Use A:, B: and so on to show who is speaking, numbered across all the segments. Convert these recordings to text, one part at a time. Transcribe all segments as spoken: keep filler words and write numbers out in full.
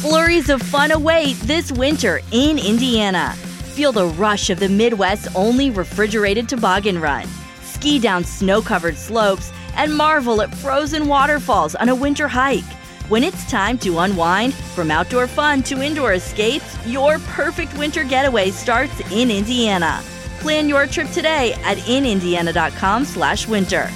A: Flurries of fun await this winter in Indiana. Feel the rush of the Midwest's only refrigerated toboggan run. Ski down snow-covered slopes and marvel at frozen waterfalls on a winter hike. When it's time to unwind, from outdoor fun to indoor escapes, your perfect winter getaway starts in Indiana. Plan your trip today at in indiana dot com slash winter.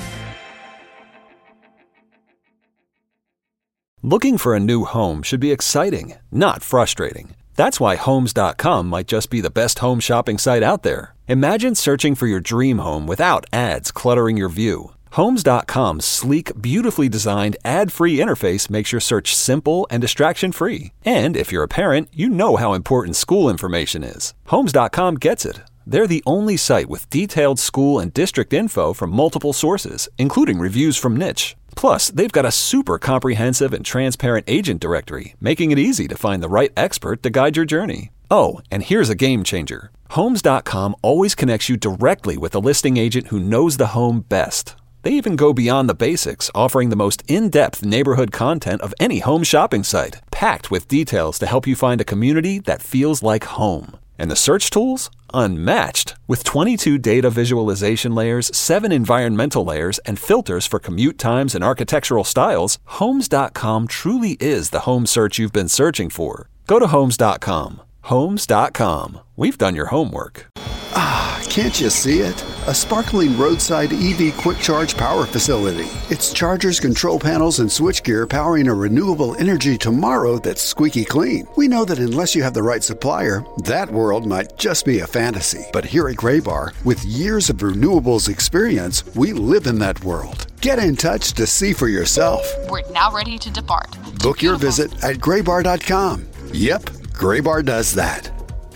B: Looking for a new home should be exciting, not frustrating. That's why Homes dot com might just be the best home shopping site out there. Imagine searching for your dream home without ads cluttering your view. Homes dot com's sleek, beautifully designed, ad-free interface makes your search simple and distraction-free. And if you're a parent, you know how important school information is. Homes dot com gets it. They're the only site with detailed school and district info from multiple sources, including reviews from Niche. Plus, they've got a super comprehensive and transparent agent directory, making it easy to find the right expert to guide your journey. Oh, and here's a game changer. Homes dot com always connects you directly with a listing agent who knows the home best. They even go beyond the basics, offering the most in-depth neighborhood content of any home shopping site, packed with details to help you find a community that feels like home. And the search tools? Unmatched. With twenty-two data visualization layers, seven environmental layers, and filters for commute times and architectural styles, Homes dot com truly is the home search you've been searching for. Go to Homes dot com. Homes dot com. We've done your homework.
C: Ah, can't you see it? A sparkling roadside E V quick charge power facility. It's chargers, control panels, and switchgear powering a renewable energy tomorrow that's squeaky clean. We know that unless you have the right supplier, that world might just be a fantasy. But here at Graybar, with years of renewables experience, we live in that world. Get in touch to see for yourself.
D: We're now ready to depart.
C: Book your visit at graybar dot com. Yep, Graybar does that.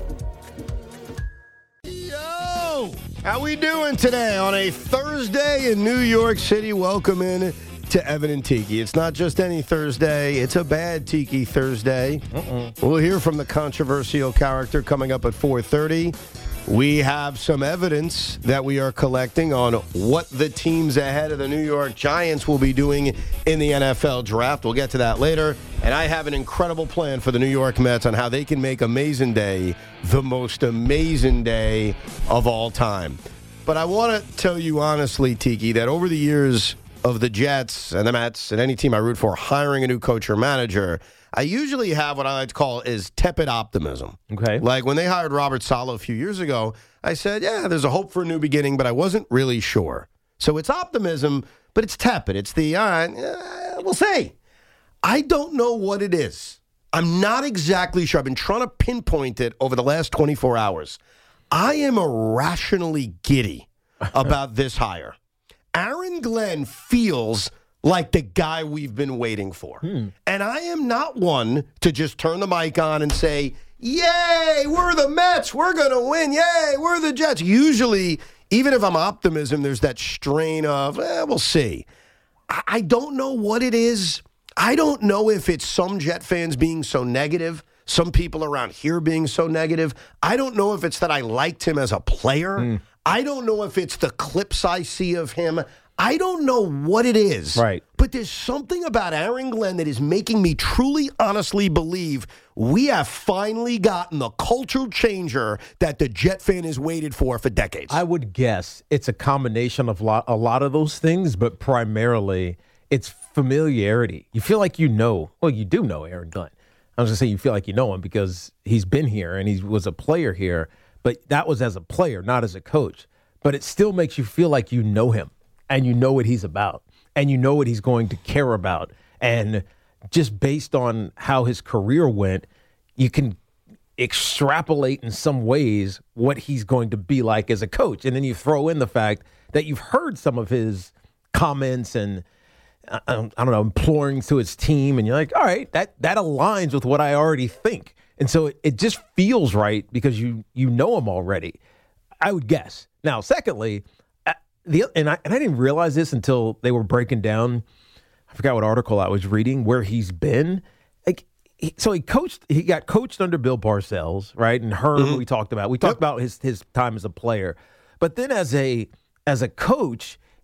E: How we doing today on a Thursday in New York City? Welcome in to Evan and Tiki. It's not just any Thursday. It's a bad Tiki Thursday. Uh-uh. We'll hear from the controversial character coming up at four thirty. We have some evidence that we are collecting on what the teams ahead of the New York Giants will be doing in the N F L draft. We'll get to that later. And I have an incredible plan for the New York Mets on how they can make Amazing Day the most amazing day of all time. But I want to tell you honestly, Tiki, that over the years of the Jets and the Mets and any team I root for hiring a new coach or manager, I usually have what I like to call is tepid optimism.
F: Okay.
E: Like when they hired Robert Saleh a few years ago, I said, yeah, there's a hope for a new beginning, but I wasn't really sure. So it's optimism, but it's tepid. It's the, uh, uh, we'll see. I don't know what it is. I'm not exactly sure. I've been trying to pinpoint it over the last twenty-four hours. I am irrationally giddy about this hire. Aaron Glenn feels like the guy we've been waiting for. Hmm. And I am not one to just turn the mic on and say, yay, we're the Mets, we're going to win, yay, we're the Jets. Usually, even if I'm optimism, there's that strain of, eh, we'll see. I, I don't know what it is. I don't know if it's some Jet fans being so negative, some people around here being so negative. I don't know if it's that I liked him as a player. Hmm. I don't know if it's the clips I see of him. I don't know what it is.
F: Right.
E: But there's something about Aaron Glenn that is making me truly, honestly believe we have finally gotten the cultural changer that the Jet fan has waited for for decades.
F: I would guess it's a combination of lot, a lot of those things, but primarily it's familiarity. You feel like you know. Well, you do know Aaron Glenn. I was going to say you feel like you know him because he's been here and he was a player here, but that was as a player, not as a coach. But it still makes you feel like you know him and you know what he's about and you know what he's going to care about. And just based on how his career went, you can extrapolate in some ways what he's going to be like as a coach. And then you throw in the fact that you've heard some of his comments and I don't, I don't know, imploring to his team, and you're like, all right, that that aligns with what I already think. And so it, it just feels right because you you know him already, I would guess. Now, secondly, uh, the and I and I didn't realize this until they were breaking down, I forgot what article I was reading, where he's been. Like, he, so he coached, he got coached under Bill Parcells, right? And Herm, mm-hmm. we talked about. We talked yep. about his his time as a player. But then as a as a coach,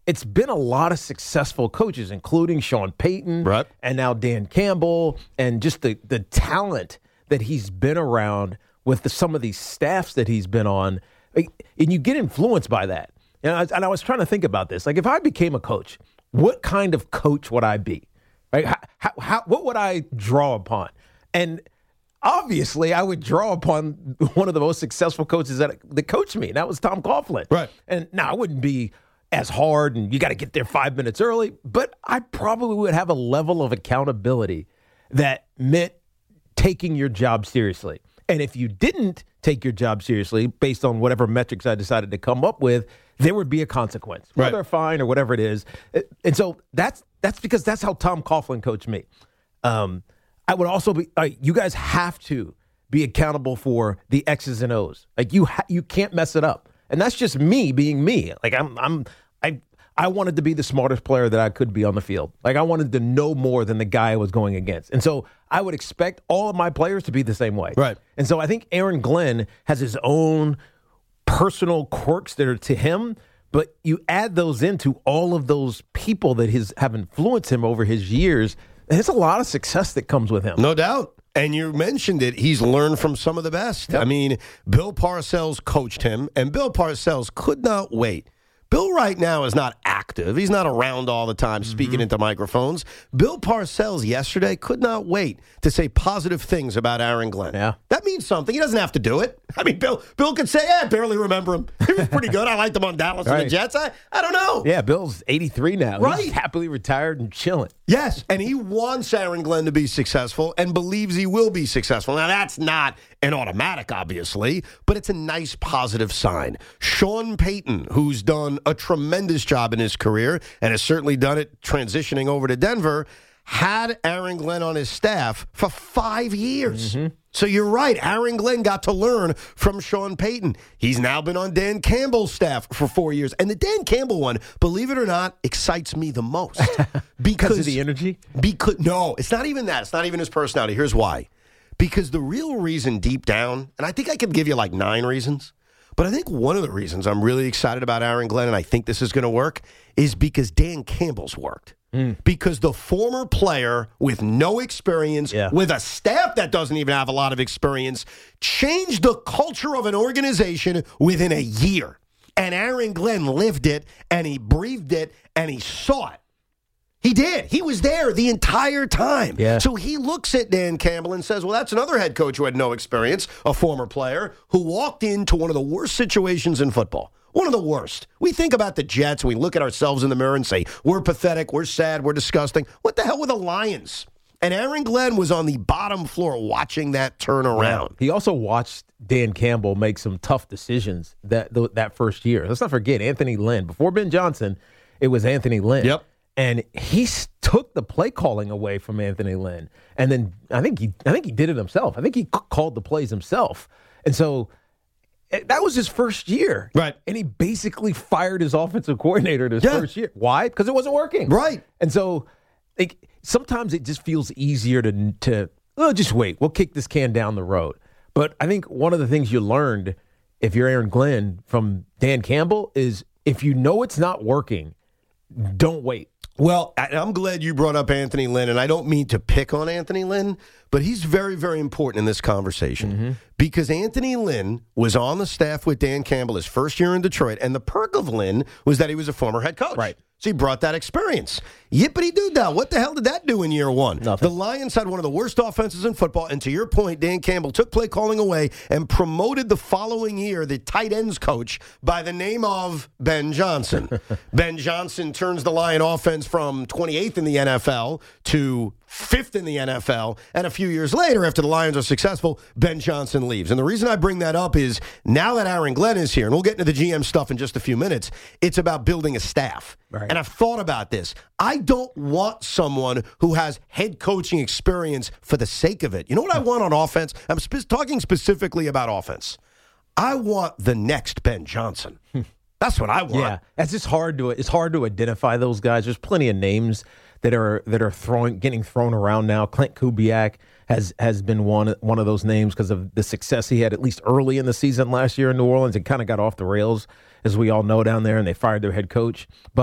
F: it's been a lot of successful coaches, including Sean Payton
E: right.
F: and now Dan Campbell, and just the, the talent that he's been around with the, some of these staffs that he's been on. And you get influenced by that. And I, and I was trying to think about this. Like, if I became a coach, what kind of coach would I be? Like, how, how, how, what would I draw upon? And obviously, I would draw upon one of the most successful coaches that, that coached me, and that was Tom Coughlin.
E: Right.
F: And now I wouldn't be as hard, and you got to get there five minutes early, but I probably would have a level of accountability that meant taking your job seriously. And if you didn't take your job seriously, based on whatever metrics I decided to come up with, there would be a consequence, whether
E: right.
F: a fine or whatever it is. And so that's that's because that's how Tom Coughlin coached me. Um, I would also be. Uh, you guys have to be accountable for the X's and O's. Like you, ha- you can't mess it up. And that's just me being me. Like I'm, I'm, I, I wanted to be the smartest player that I could be on the field. Like I wanted to know more than the guy I was going against. And so I would expect all of my players to be the same way.
E: Right.
F: And so I think Aaron Glenn has his own personal quirks that are to him, but you add those into all of those people that his have influenced him over his years, and there's a lot of success that comes with him.
E: No doubt. And you mentioned it. He's learned from some of the best. Yep. I mean, Bill Parcells coached him, and Bill Parcells could not wait. Bill right now is not active. He's not around all the time speaking mm-hmm. into microphones. Bill Parcells yesterday could not wait to say positive things about Aaron Glenn.
F: Yeah.
E: That means something. He doesn't have to do it. I mean, Bill Bill could say, yeah, I barely remember him. He was pretty good. I liked him on Dallas right. and the Jets. I, I don't know.
F: Yeah, Bill's eighty-three now.
E: Right.
F: He's happily retired and chilling.
E: Yes, and he wants Aaron Glenn to be successful and believes he will be successful. Now, that's not an automatic, obviously, but it's a nice positive sign. Sean Payton, who's done a tremendous job in his career and has certainly done it transitioning over to Denver, had Aaron Glenn on his staff for five years. Mm-hmm. So you're right. Aaron Glenn got to learn from Sean Payton. He's now been on Dan Campbell's staff for four years. And the Dan Campbell one, believe it or not, excites me the most.
F: Because of the energy?
E: Because no, it's not even that. It's not even his personality. Here's why. Because the real reason deep down, and I think I could give you like nine reasons, but I think one of the reasons I'm really excited about Aaron Glenn, and I think this is going to work, is because Dan Campbell's worked. Mm. Because the former player with no experience, yeah. with a staff that doesn't even have a lot of experience, changed the culture of an organization within a year. And Aaron Glenn lived it, and he breathed it, and he saw it. He did. He was there the entire time.
F: Yeah.
E: So he looks at Dan Campbell and says, well, that's another head coach who had no experience, a former player, who walked into one of the worst situations in football. One of the worst. We think about the Jets and we look at ourselves in the mirror and say, we're pathetic, we're sad, we're disgusting. What the hell were the Lions? And Aaron Glenn was on the bottom floor watching that turn around.
F: He also watched Dan Campbell make some tough decisions that that first year. Let's not forget Anthony Lynn. Before Ben Johnson, it was Anthony Lynn.
E: Yep.
F: And he took the play calling away from Anthony Lynn. And then I think he I think he did it himself. I think he called the plays himself. And so that was his first year.
E: Right.
F: And he basically fired his offensive coordinator in his
E: yeah.
F: first year. Why? Because it wasn't working.
E: Right.
F: And so like, sometimes it just feels easier to, to oh, just wait. We'll kick this can down the road. But I think one of the things you learned, if you're Aaron Glenn, from Dan Campbell is if you know it's not working, don't wait.
E: Well, I'm glad you brought up Anthony Lynn, and I don't mean to pick on Anthony Lynn, but he's very, very important in this conversation mm-hmm. because Anthony Lynn was on the staff with Dan Campbell his first year in Detroit, and the perk of Lynn was that he was a former head coach.
F: Right.
E: So he brought that experience. Yippity-doo-dah. What the hell did that do in year one?
F: Nothing.
E: The Lions had one of the worst offenses in football, and to your point, Dan Campbell took play calling away and promoted the following year the tight ends coach by the name of Ben Johnson. Ben Johnson turns the Lion offense from twenty-eighth in the N F L to fifth in the N F L, and a few years later, after the Lions are successful, Ben Johnson leaves. And the reason I bring that up is now that Aaron Glenn is here, and we'll get into the G M stuff in just a few minutes, it's about building a staff.
F: Right.
E: And I've thought about this. I don't want someone who has head coaching experience for the sake of it. You know what I want on offense? I'm spe- talking specifically about offense. I want the next Ben Johnson. That's what I want.
F: Yeah, it's just hard to it's hard to identify those guys. There's plenty of names that are that are throwing getting thrown around now. Clint Kubiak has has been one one of those names because of the success he had at least early in the season last year in New Orleans. It kind of got off the rails, as we all know, down there, and they fired their head coach. But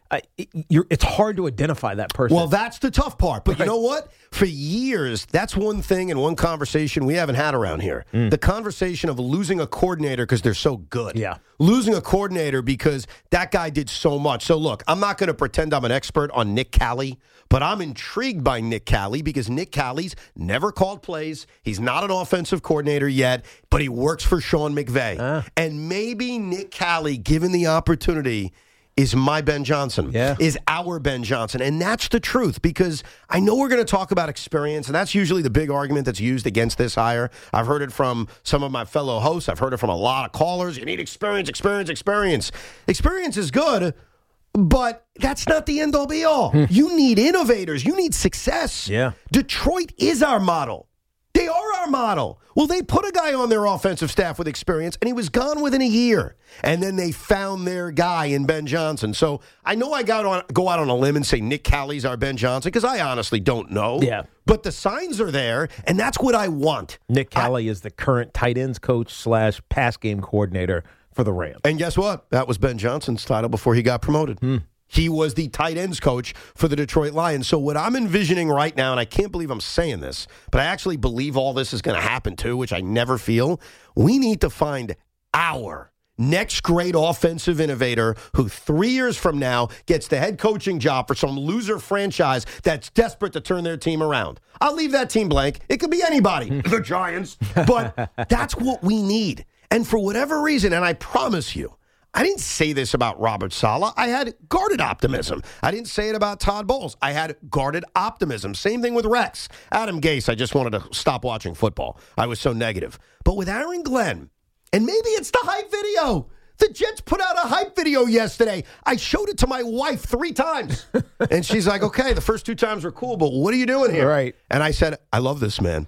F: I, it, you're, it's hard to identify that person.
E: Well, that's the tough part. But
F: Right.
E: you know what? For years, that's one thing and one conversation we haven't had around here.
F: Mm.
E: The conversation of losing a coordinator because they're so good.
F: Yeah.
E: Losing a coordinator because that guy did so much. So, look, I'm not going to pretend I'm an expert on Nick Cali, but I'm intrigued by Nick Cali because Nick Cali's never called plays. He's not an offensive coordinator yet, but he works for Sean McVay.
F: Uh.
E: And maybe Nick Cali, given the opportunity, is my Ben Johnson,
F: yeah.
E: is our Ben Johnson. And that's the truth, because I know we're going to talk about experience, and that's usually the big argument that's used against this hire. I've heard it from some of my fellow hosts. I've heard it from a lot of callers. You need experience, experience, experience. Experience is good, but that's not the end-all, be-all. You need innovators. You need success.
F: Yeah.
E: Detroit is our model. They are our model. Well, they put a guy on their offensive staff with experience, and he was gone within a year. And then they found their guy in Ben Johnson. So I know I got on, go out on a limb and say Nick Cali's our Ben Johnson, because I honestly don't know.
F: Yeah.
E: But the signs are there, and that's what I want.
F: Nick Cali I, is the current tight ends coach slash pass game coordinator for the Rams.
E: And guess what? That was Ben Johnson's title before he got promoted.
F: Hmm.
E: He was the tight ends coach for the Detroit Lions. So what I'm envisioning right now, and I can't believe I'm saying this, but I actually believe all this is going to happen too, which I never feel. We need to find our next great offensive innovator who three years from now gets the head coaching job for some loser franchise that's desperate to turn their team around. I'll leave that team blank. It could be anybody, the Giants, but that's what we need. And for whatever reason, and I promise you, I didn't say this about Robert Saleh. I had guarded optimism. I didn't say it about Todd Bowles. I had guarded optimism. Same thing with Rex. Adam Gase, I just wanted to stop watching football. I was so negative. But with Aaron Glenn, and maybe it's the hype video. The Jets put out a hype video yesterday. I showed it to my wife three times. And she's like, okay, the first two times were cool, but what are you doing here?
F: Right.
E: And I said, I love this man.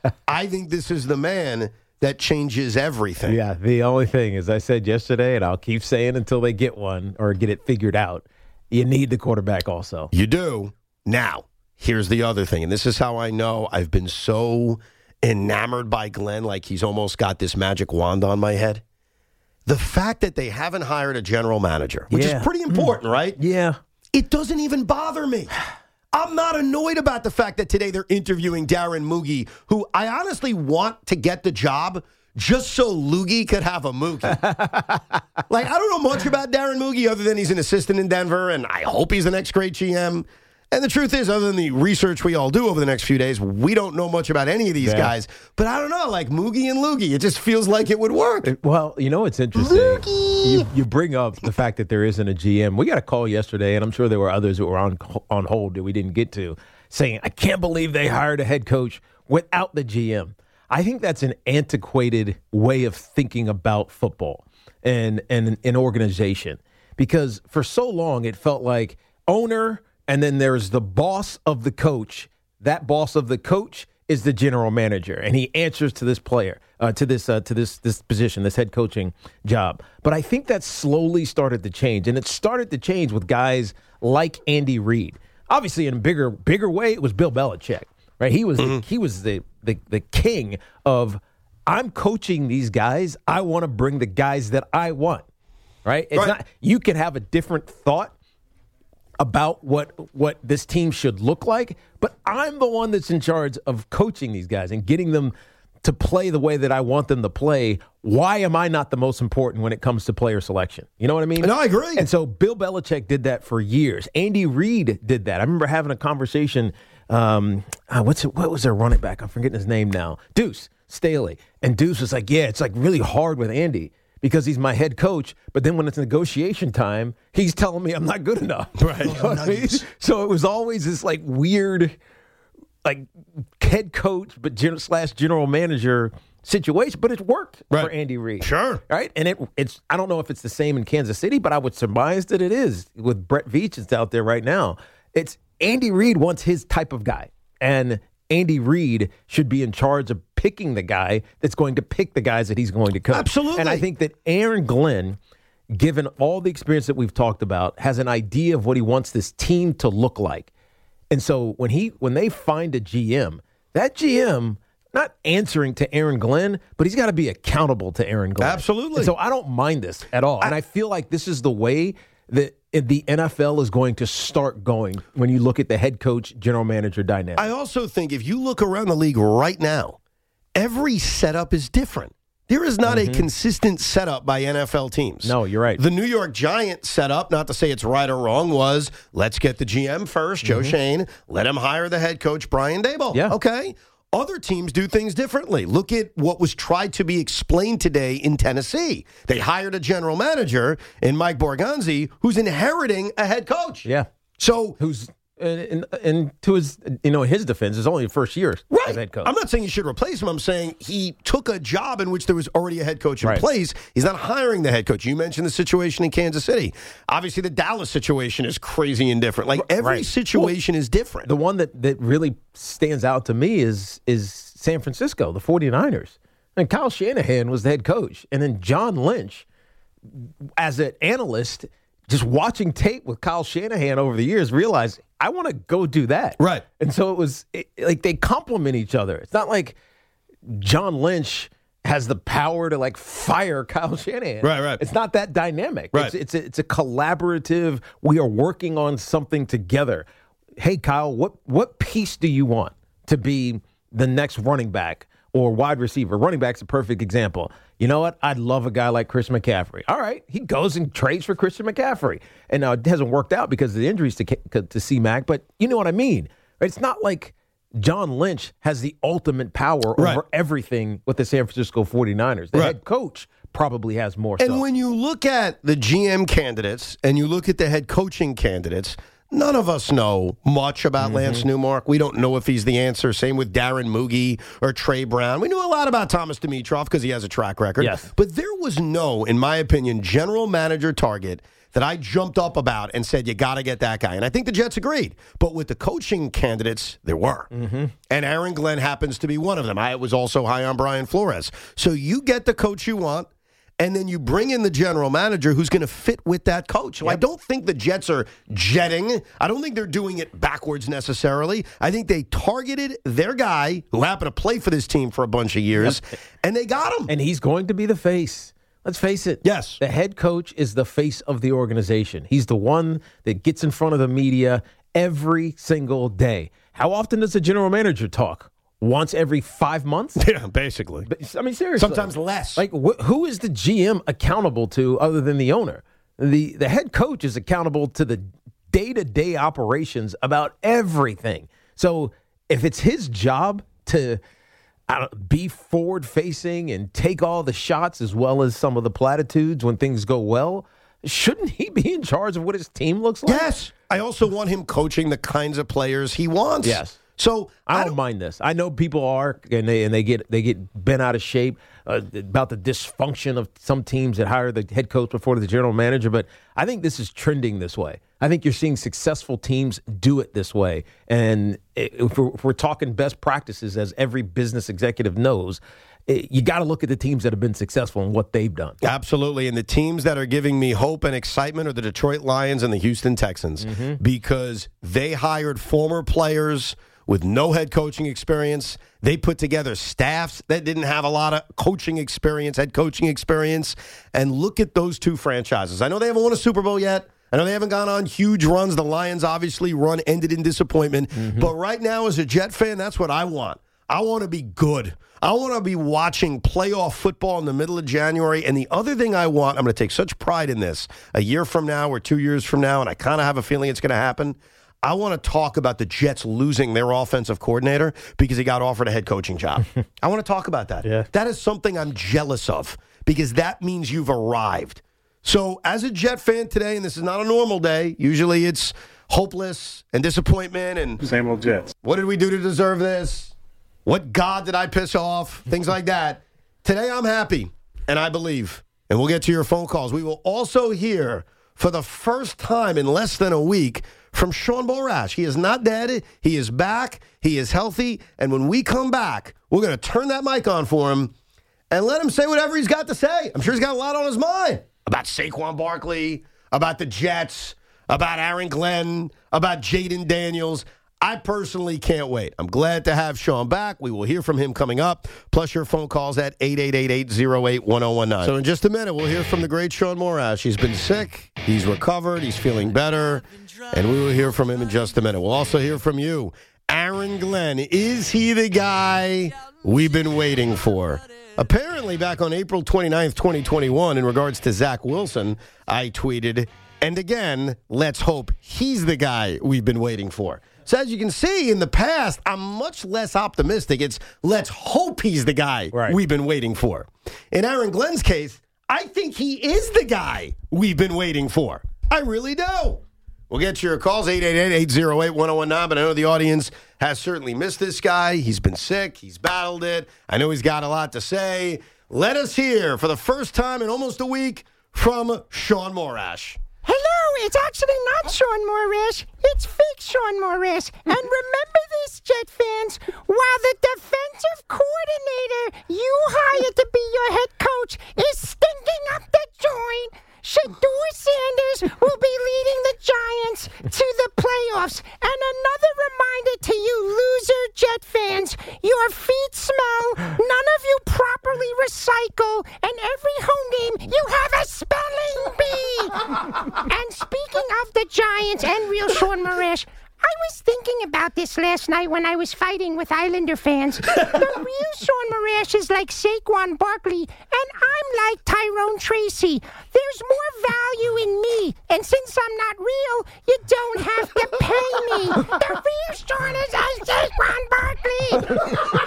E: I think this is the man that changes everything.
F: Yeah, the only thing, as I said yesterday, and I'll keep saying until they get one or get it figured out, you need the quarterback also.
E: You do. Now, here's the other thing, and this is how I know I've been so enamored by Glenn, like he's almost got this magic wand on my head. The fact that they haven't hired a general manager, which
F: yeah.
E: is pretty important, mm. right?
F: Yeah.
E: It doesn't even bother me. I'm not annoyed about the fact that today they're interviewing Darren Moogie, who I honestly want to get the job just so Loogie could have a Moogie. Like, I don't know much about Darren Moogie other than he's an assistant in Denver, and I hope he's the next great G M. And the truth is, other than the research we all do over the next few days, we don't know much about any of these yeah. guys. But I don't know, like Moogie and Loogie, it just feels like it would work.
F: Well, you know what's interesting? You, you bring up the fact that there isn't a G M. We got a call yesterday, and I'm sure there were others that were on on hold that we didn't get to, saying, I can't believe they hired a head coach without the G M. I think that's an antiquated way of thinking about football and, and an organization. Because for so long, it felt like owner, and then there's the boss of the coach. That boss of the coach is the general manager, and he answers to this player, uh, to this uh, to this this position, this head coaching job. But I think that slowly started to change, and it started to change with guys like Andy Reid. Obviously, in a bigger bigger way, it was Bill Belichick, right? He was mm-hmm. the, he was the, the the king of I'm coaching these guys. I want to bring the guys that I want, right? It's
E: right.
F: not you can have a different thought about what what this team should look like, but I'm the one that's in charge of coaching these guys and getting them to play the way that I want them to play. Why am I not the most important when it comes to player selection? You know what I mean?
E: No, I agree.
F: And so Bill Belichick did that for years. Andy Reid did that. I remember having a conversation. Um, uh, what's it, what was their running back? I'm forgetting his name now. Deuce Staley. And Deuce was like, yeah, it's like really hard with Andy because he's my head coach. But then when it's negotiation time, he's telling me I'm not good enough.
E: Right.
F: You know what I mean? So it was always this like weird, like head coach, but gen- slash general manager situation. But it worked
E: right.
F: for Andy Reid.
E: Sure.
F: Right. And it it's I don't know if it's the same in Kansas City, but I would surmise that it is with Brett Veach that's out there right now. It's Andy Reid wants his type of guy. And Andy Reid should be in charge of picking the guy that's going to pick the guys that he's going to coach.
E: Absolutely.
F: And I think that Aaron Glenn, given all the experience that we've talked about, has an idea of what he wants this team to look like. And so when he when they find a G M, that G M not answering to Aaron Glenn, but he's got to be accountable to Aaron Glenn.
E: Absolutely.
F: And so I don't mind this at all. I, and I feel like this is the way the the N F L is going to start going when you look at the head coach, general manager dynamic.
E: I also think if you look around the league right now, every setup is different. There is not mm-hmm. a consistent setup by N F L teams.
F: No, you're right.
E: The New York Giants setup, not to say it's right or wrong, was let's get the G M first, Joe mm-hmm. Schoen. Let him hire the head coach, Brian Daboll.
F: Yeah.
E: Okay. Other teams do things differently. Look at what was tried to be explained today in Tennessee. They hired a general manager in Mike Borgonzi who's inheriting a head coach.
F: Yeah.
E: So
F: who's and, and to his you know his defense is only the first year
E: right.
F: as head coach.
E: I'm not saying you should replace him. I'm saying he took a job in which there was already a head coach in
F: right.
E: place. He's not hiring the head coach. You mentioned the situation in Kansas City. Obviously, the Dallas situation is crazy and different. Like every
F: right.
E: situation
F: well,
E: is different.
F: The one that, that really stands out to me is is San Francisco, the 49ers. And Kyle Shanahan was the head coach, and then John Lynch, as an analyst, just watching tape with Kyle Shanahan over the years, realized I want to go do that.
E: Right.
F: And so it was it, like they complement each other. It's not like John Lynch has the power to like fire Kyle Shanahan.
E: Right, right.
F: It's not that dynamic.
E: Right.
F: It's, it's, a, it's a collaborative, we are working on something together. Hey, Kyle, what what piece do you want to be the next running back or wide receiver? Running back's a perfect example. You know what? I'd love a guy like Chris McCaffrey. All right. He goes and trades for Christian McCaffrey. And now it hasn't worked out because of the injuries to to C-Mac, but you know what I mean. It's not like John Lynch has the ultimate power
E: right.
F: over everything with the San Francisco 49ers. The
E: right.
F: head coach probably has more
E: And
F: so.
E: when you look at the G M candidates and you look at the head coaching candidates, none of us know much about mm-hmm. Lance Newmark. We don't know if he's the answer. Same with Darren Moogie or Trey Brown. We knew a lot about Thomas Dimitroff because he has a track record.
F: Yes.
E: But there was no, in my opinion, general manager target that I jumped up about and said, you got to get that guy. And I think the Jets agreed. But with the coaching candidates, there were. Mm-hmm. And Aaron Glenn happens to be one of them. I was also high on Brian Flores. So you get the coach you want, and then you bring in the general manager who's going to fit with that coach. So yep. I don't think the Jets are jetting. I don't think they're doing it backwards necessarily. I think they targeted their guy who happened to play for this team for a bunch of years, yep. and they got him.
F: And he's going to be the face. Let's face it.
E: Yes.
F: The head coach is the face of the organization. He's the one that gets in front of the media every single day. How often does the general manager talk? Once every five months?
E: Yeah, basically.
F: But, I mean, seriously.
E: Sometimes less.
F: Like, wh- who is the G M accountable to other than the owner? The the head coach is accountable to the day-to-day operations about everything. So if it's his job to I don't, be forward-facing and take all the shots as well as some of the platitudes when things go well, shouldn't he be in charge of what his team looks like?
E: Yes. I also want him coaching the kinds of players he wants.
F: Yes.
E: So
F: I don't, I don't mind this. I know people are, and they and they get they get bent out of shape uh, about the dysfunction of some teams that hire the head coach before the general manager. But I think this is trending this way. I think you're seeing successful teams do it this way. And if we're, if we're talking best practices, as every business executive knows, it, you got to look at the teams that have been successful and what they've done.
E: Absolutely. And the teams that are giving me hope and excitement are the Detroit Lions and the Houston Texans mm-hmm. because they hired former players with no head coaching experience. They put together staffs that didn't have a lot of coaching experience, head coaching experience. And look at those two franchises. I know they haven't won a Super Bowl yet. I know they haven't gone on huge runs. The Lions obviously run ended in disappointment. Mm-hmm. But right now, as a Jet fan, that's what I want. I want to be good. I want to be watching playoff football in the middle of January. And the other thing I want, I'm going to take such pride in this, a year from now or two years from now, and I kind of have a feeling it's going to happen, I want to talk about the Jets losing their offensive coordinator because he got offered a head coaching job. I want to talk about that.
F: Yeah.
E: That is something I'm jealous of because that means you've arrived. So as a Jet fan today, and this is not a normal day, usually it's hopeless and disappointment and
D: same old Jets.
E: What did we do to deserve this? What God did I piss off? Things like that. Today I'm happy and I believe. And we'll get to your phone calls. We will also hear for the first time in less than a week from Sean Borash. He is not dead. He is back. He is healthy. And when we come back, we're going to turn that mic on for him and let him say whatever he's got to say. I'm sure he's got a lot on his mind about Saquon Barkley, about the Jets, about Aaron Glenn, about Jaden Daniels. I personally can't wait. I'm glad to have Sean back. We will hear from him coming up, plus your phone calls at eight eight eight, eight oh eight, one oh one nine. So in just a minute, we'll hear from the great Sean Morash. He's been sick. He's recovered. He's feeling better. And we will hear from him in just a minute. We'll also hear from you. Aaron Glenn, is he the guy we've been waiting for? Apparently, back on April twenty-ninth, twenty twenty-one, in regards to Zach Wilson, I tweeted, and again, let's hope he's the guy we've been waiting for. So as you can see, in the past, I'm much less optimistic. It's let's hope he's the guy right. we've been waiting for. In Aaron Glenn's case, I think he is the guy we've been waiting for. I really do. We'll get your calls, eight eight eight, eight oh eight, one oh one nine, but I know the audience has certainly missed this guy. He's been sick. He's battled it. I know he's got a lot to say. Let us hear, for the first time in almost a week, from Sean Morash.
D: Hello, it's actually not Sean Morash. It's fake Sean Morash. And remember this, Jet fans. While the defensive coordinator you hired to be your head coach is stinking up the joint, Shedeur Sanders will be leading the Giants to the playoffs. And another reminder to you loser Jet fans, your feet smell, none of you properly recycle, and every home game you have a spelling bee. And speaking of the Giants and real Sean Morash, I was thinking about this last night when I was fighting with Islander fans. The real Sean Morash is like Saquon Barkley, and I'm like Tyrone Tracy. There's more value in me, and since I'm not real, you don't have to pay me. The real Sean is like Saquon Barkley.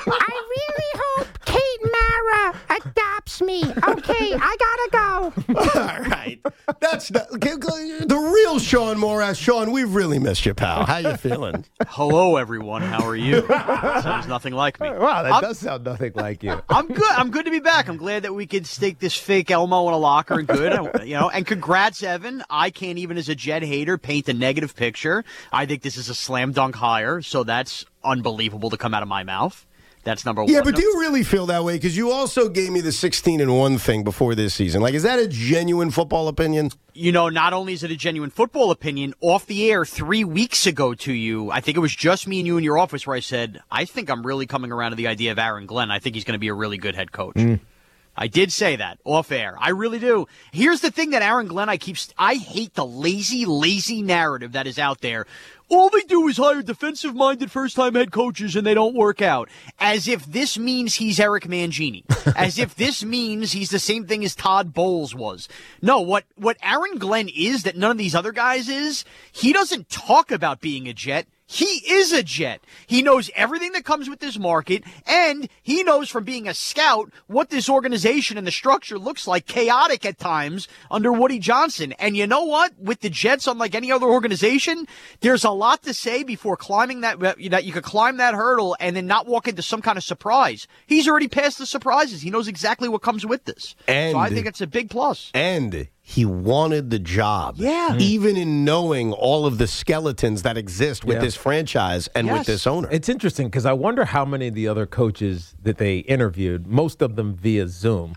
D: I really hope Kate Mara adopts me. Okay, I gotta go.
E: All right. That's the, the real Sean Morash. Sean, we've really missed you, pal. How you feeling?
G: Hello, everyone. How are you? Sounds nothing like me.
F: Wow, that
G: I'm,
F: does sound nothing like you.
G: I'm good. I'm good to be back. I'm glad that we could stake this fake Elmo in a locker and good. You know, and congrats, Evan. I can't even, as a Jet hater, paint a negative picture. I think this is a slam dunk hire, so that's unbelievable to come out of my mouth. That's number one.
E: Yeah, but do you really feel that way? Because you also gave me the sixteen and one thing before this season. Like, is that a genuine football opinion?
G: You know, not only is it a genuine football opinion, off the air three weeks ago to you, I think it was just me and you in your office where I said, I think I'm really coming around to the idea of Aaron Glenn. I think he's going to be a really good head coach. Mm. I did say that off air. I really do. Here's the thing that Aaron Glenn, I keep, I hate the lazy, lazy narrative that is out there. All they do is hire defensive-minded first-time head coaches and they don't work out. As if this means he's Eric Mangini. As if this means he's the same thing as Todd Bowles was. No, what, what Aaron Glenn is that none of these other guys is, he doesn't talk about being a Jet. He is a Jet. He knows everything that comes with this market, and he knows from being a scout what this organization and the structure looks like, chaotic at times, under Woody Johnson. And you know what? With the Jets, unlike any other organization, there's a lot to say before climbing that, that you could climb that hurdle and then not walk into some kind of surprise. He's already passed the surprises. He knows exactly what comes with this.
E: And,
G: so I think it's a big plus.
E: And he wanted the job.
G: Yeah.
E: Even in knowing all of the skeletons that exist with yeah. this franchise and yes. with this owner.
F: It's interesting because I wonder how many of the other coaches that they interviewed, most of them via Zoom,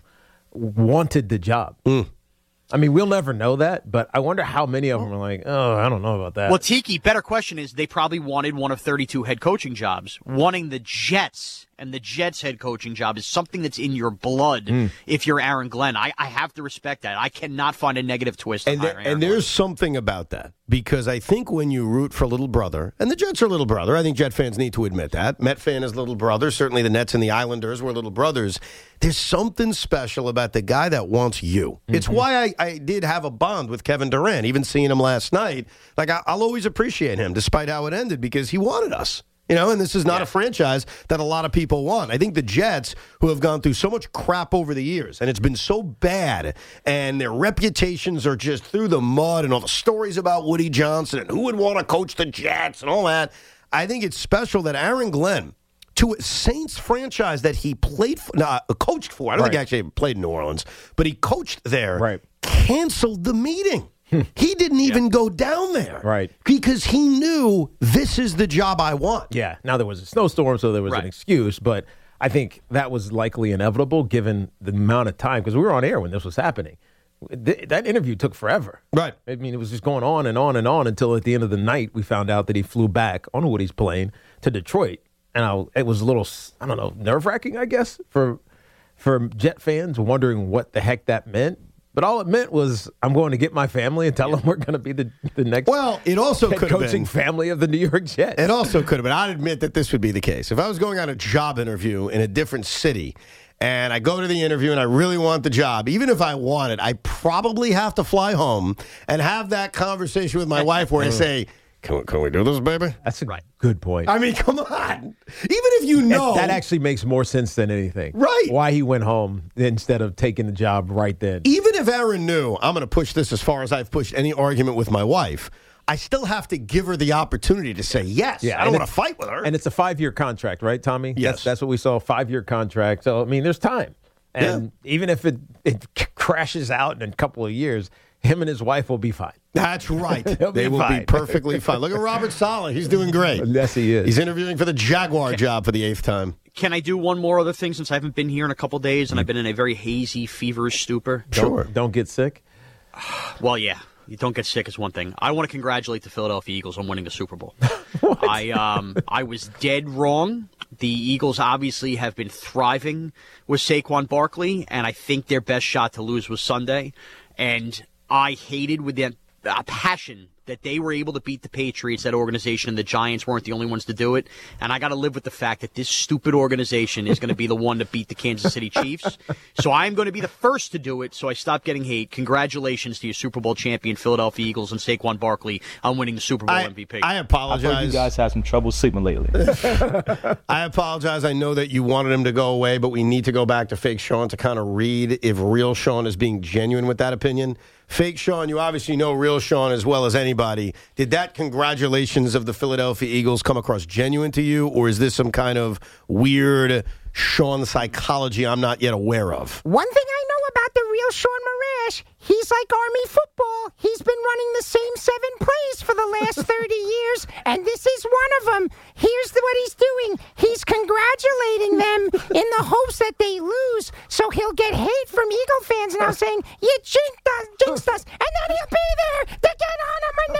F: wanted the job. Mm. I mean, we'll never know that, but I wonder how many of them are like, oh, I don't know about that.
G: Well, Tiki, better question is they probably wanted one of thirty-two head coaching jobs. Wanting the Jets and the Jets head coaching job is something that's in your blood mm. if you're Aaron Glenn. I, I have to respect that. I cannot find a negative twist.
E: And, there, and there's something about that, because I think when you root for little brother, and the Jets are little brother, I think Jet fans need to admit that. Met fan is little brother. Certainly the Nets and the Islanders were little brothers. There's something special about the guy that wants you. Mm-hmm. It's why I, I did have a bond with Kevin Durant, even seeing him last night. Like, I, I'll always appreciate him, despite how it ended, because he wanted us. You know, and this is not yeah. a franchise that a lot of people want. I think the Jets, who have gone through so much crap over the years, and it's been so bad, and their reputations are just through the mud, and all the stories about Woody Johnson, and who would want to coach the Jets, and all that. I think it's special that Aaron Glenn, to a Saints franchise that he played for, no, coached for, I don't right. think he actually played in New Orleans, but he coached there,
F: right.
E: canceled the meeting. He didn't even yeah. go down there.
F: Right.
E: Because he knew this is the job I want.
F: Yeah. Now, there was a snowstorm, so there was right. an excuse, but I think that was likely inevitable given the amount of time, because we were on air when this was happening. th- that interview took forever.
E: Right.
F: I mean, it was just going on and on and on until at the end of the night we found out that he flew back on Woody's plane to Detroit. And I, it was a little, I don't know, nerve-wracking, I guess, for for Jet fans wondering what the heck that meant. But all it meant was I'm going to get my family and tell them we're going to be the, the next
E: Well, it also
F: head
E: could have
F: coaching
E: been.
F: family of the New York Jets.
E: It also could have been. I'd admit that this would be the case. If I was going on a job interview in a different city and I go to the interview and I really want the job, even if I want it, I probably have to fly home and have that conversation with my wife where I say, Can we, can we do this, baby?
F: That's a right. good point.
E: I mean, come on. Even if you know.
F: That, that actually makes more sense than anything.
E: Right.
F: Why he went home instead of taking the job right then.
E: Even if Aaron knew, I'm going to push this as far as I've pushed any argument with my wife, I still have to give her the opportunity to say yes.
F: Yeah,
E: I don't
F: and
E: want to fight with her.
F: And it's a five-year contract, right, Tommy?
E: Yes.
F: That's, that's what we saw, a five-year contract. So, I mean, there's time. And yeah. even if it, it c- crashes out in a couple of years, him and his wife will be fine.
E: That's right.
F: They'll
E: they
F: be
E: will
F: fine.
E: be perfectly fine. Look at Robert Saleh. He's doing great.
F: Yes, he is.
E: He's interviewing for the Jaguar job for the eighth time.
G: Can I do one more other thing since I haven't been here in a couple days and I've been in a very hazy, feverish stupor?
E: Sure.
F: Don't, don't get sick?
G: Well, yeah. You don't get sick is one thing. I want to congratulate the Philadelphia Eagles on winning the Super Bowl. I um I was dead wrong. The Eagles obviously have been thriving with Saquon Barkley, and I think their best shot to lose was Sunday. And I hated with that uh, passion that they were able to beat the Patriots, that organization, and the Giants weren't the only ones to do it. And I got to live with the fact that this stupid organization is going to be the one to beat the Kansas City Chiefs. So I'm going to be the first to do it, so I stop getting hate. Congratulations to your Super Bowl champion Philadelphia Eagles and Saquon Barkley on winning the Super Bowl
E: I,
G: M V P.
E: I apologize.
H: I heard you guys had some trouble sleeping lately.
E: I apologize. I know that you wanted him to go away, but we need to go back to Fake Sean to kind of read if real Sean is being genuine with that opinion. Fake Sean, you obviously know real Sean as well as anybody. Did that congratulations of the Philadelphia Eagles come across genuine to you, or is this some kind of weird Sean psychology I'm not yet aware of?
D: One thing I know about the real Sean Marash, he's like Army football. He's been running the same seven plays for the last thirty years, and this is one of them. Here's the, what he's doing. He's congratulating them in the hopes that they lose, so he'll get hate from Eagle fans now saying, you jinxed us, jinxed us, and then he'll be there to get on them when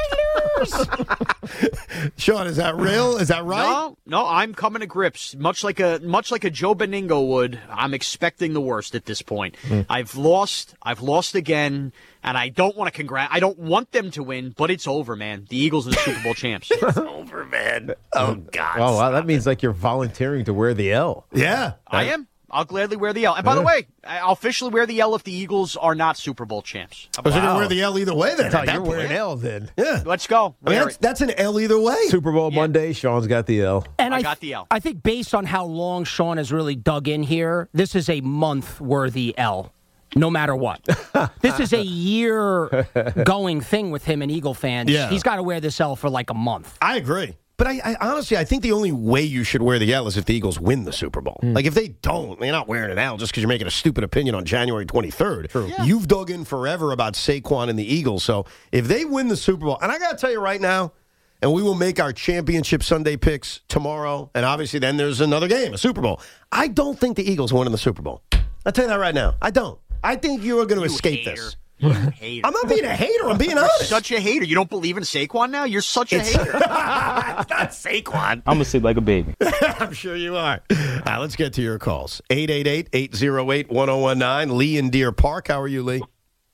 D: they lose.
E: Sean, is that real? Is that right?
G: No, no, I'm coming to grips. Much like a much like a Joe Beningo would, I'm expecting the worst at this point. Mm. I've lost. I've lost again, and I don't want to congrat. I don't want them to win, but it's over, man. The Eagles are the Super Bowl champs.
E: It's over, man. Oh God.
F: Oh, wow, that means like you're volunteering to wear the L.
E: Yeah,
G: I am. I'll gladly wear the L. And by
F: yeah.
G: the way, I'll officially wear the L if the Eagles are not Super Bowl champs.
E: I was going to wear the L either way then.
F: That's how you're wearing an L then.
E: Yeah.
G: Let's go.
E: I mean, that's, that's an L either way.
F: Super Bowl
G: Yeah.
F: Monday, Sean's got the L.
I: And
G: I
I: I,
G: got the L.
I: I think based on how long Sean has really dug in here, this is a month-worthy L, no matter what. This is a year-going thing with him and Eagle fans.
E: Yeah.
I: He's got to wear this L for like a month.
E: I agree. But I, I honestly, I think the only way you should wear the L is if the Eagles win the Super Bowl. Mm. Like, if they don't, you're not wearing an L just because you're making a stupid opinion on January twenty-third. True. Yeah. You've dug in forever about Saquon and the Eagles. So if they win the Super Bowl, and I got to tell you right now, and we will make our championship Sunday picks tomorrow, and obviously then there's another game, a Super Bowl. I don't think the Eagles win in the Super Bowl. I'll tell you that right now. I don't. I think you are going to
G: You
E: escape
G: hater.
E: this.
G: You hater.
E: I'm not being a hater. I'm being honest.
G: Such a hater. You don't believe in Saquon now? You're such a
E: It's-
G: hater.
E: It's not Saquon.
H: I'm going to sleep like a baby.
E: I'm sure you are. All right, let's get to your calls. eight eight eight, eight oh eight, one oh one nine. Lee in Deer Park. How are you, Lee?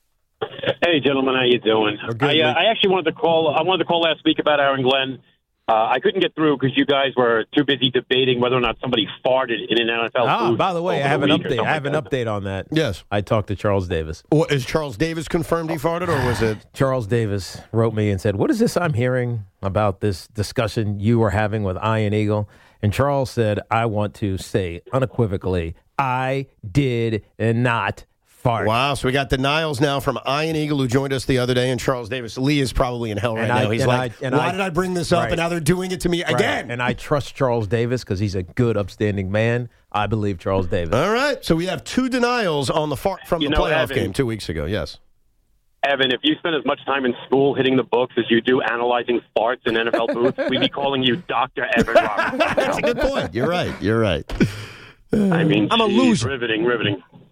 J: Hey, gentlemen, how you doing?
E: good,
J: I, uh,
E: Lee.
J: I actually wanted to call. I wanted to call last week about Aaron Glenn. Uh, I couldn't get through because you guys were too busy debating whether or not somebody farted in an N F L
F: Ah,
J: booth
F: by the way,
J: over
F: I have an
J: week or
F: update. I
J: something
F: have an
J: like that.
F: update on that.
E: Yes.
F: I talked to Charles Davis.
E: Well, is Charles Davis confirmed he farted, or was it?
F: Charles Davis wrote me and said, "What is this I'm hearing about this discussion you were having with Ian Eagle?" And Charles said, "I want to say unequivocally, I did not fart."
E: Wow, so we got denials now from Ian Eagle, who joined us the other day, and Charles Davis. Lee is probably in hell right
F: And I-
E: now. He's
F: and
E: like,
F: I- and
E: why
F: I-
E: did I bring this up?
F: Right.
E: And now they're doing it to me
F: Right.
E: again.
F: And I trust Charles Davis because he's a good, upstanding man. I believe Charles Davis.
E: All right, so we have two denials on the fart from
J: You
E: the
J: know,
E: playoff
J: Evan-
E: game two weeks ago. Yes.
J: Evan, if you spend as much time in school hitting the books as you do analyzing farts in N F L booths, we'd be calling you Doctor Evan Roberts.
E: That's a good point. You're right. You're right.
J: I mean,
I: I'm a
J: geez,
I: loser.
J: Riveting, riveting.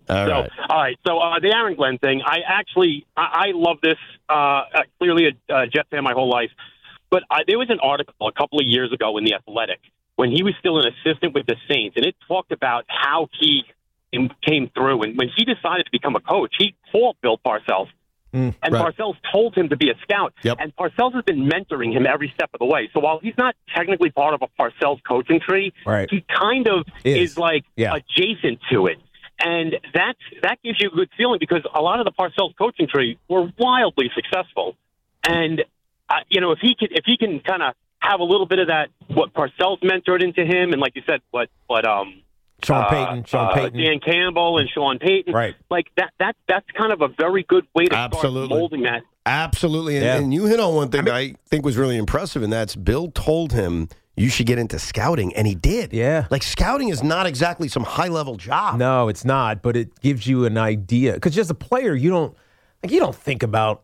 E: All
J: so,
E: right.
J: all right. So uh, the Aaron Glenn thing, I actually, I, I love this. Uh, clearly a uh, Jet fan my whole life. But uh, there was an article a couple of years ago in The Athletic when he was still an assistant with the Saints, and it talked about how he came through. And when he decided to become a coach, he called Bill Parcells.
E: Mm,
J: and
E: right.
J: Parcells told him to be a scout.
E: Yep.
J: And Parcells has been mentoring him every step of the way. So while he's not technically part of a Parcells coaching tree,
F: right.
J: he kind of
F: is,
J: is like
F: yeah.
J: adjacent to it. And that's, that gives you a good feeling because a lot of the Parcells coaching tree were wildly successful. And, uh, you know, if he can, if he can kind of have a little bit of that, what Parcells mentored into him, and like you said, what, what, um,
F: Sean
J: uh,
F: Payton, Sean
J: uh,
F: Payton.
J: Dan Campbell and Sean Payton.
F: Right.
J: Like that, that, that's kind of a very good way to
E: Absolutely.
J: start molding that.
E: Absolutely. And,
F: Yeah.
E: and you hit on one thing
F: I mean-
E: I think was really impressive, and that's Bill told him you should get into scouting, and he did.
F: Yeah.
E: Like, scouting is not exactly some high-level job.
F: No, it's not, but it gives you an idea. Because as a player, you don't like you don't think about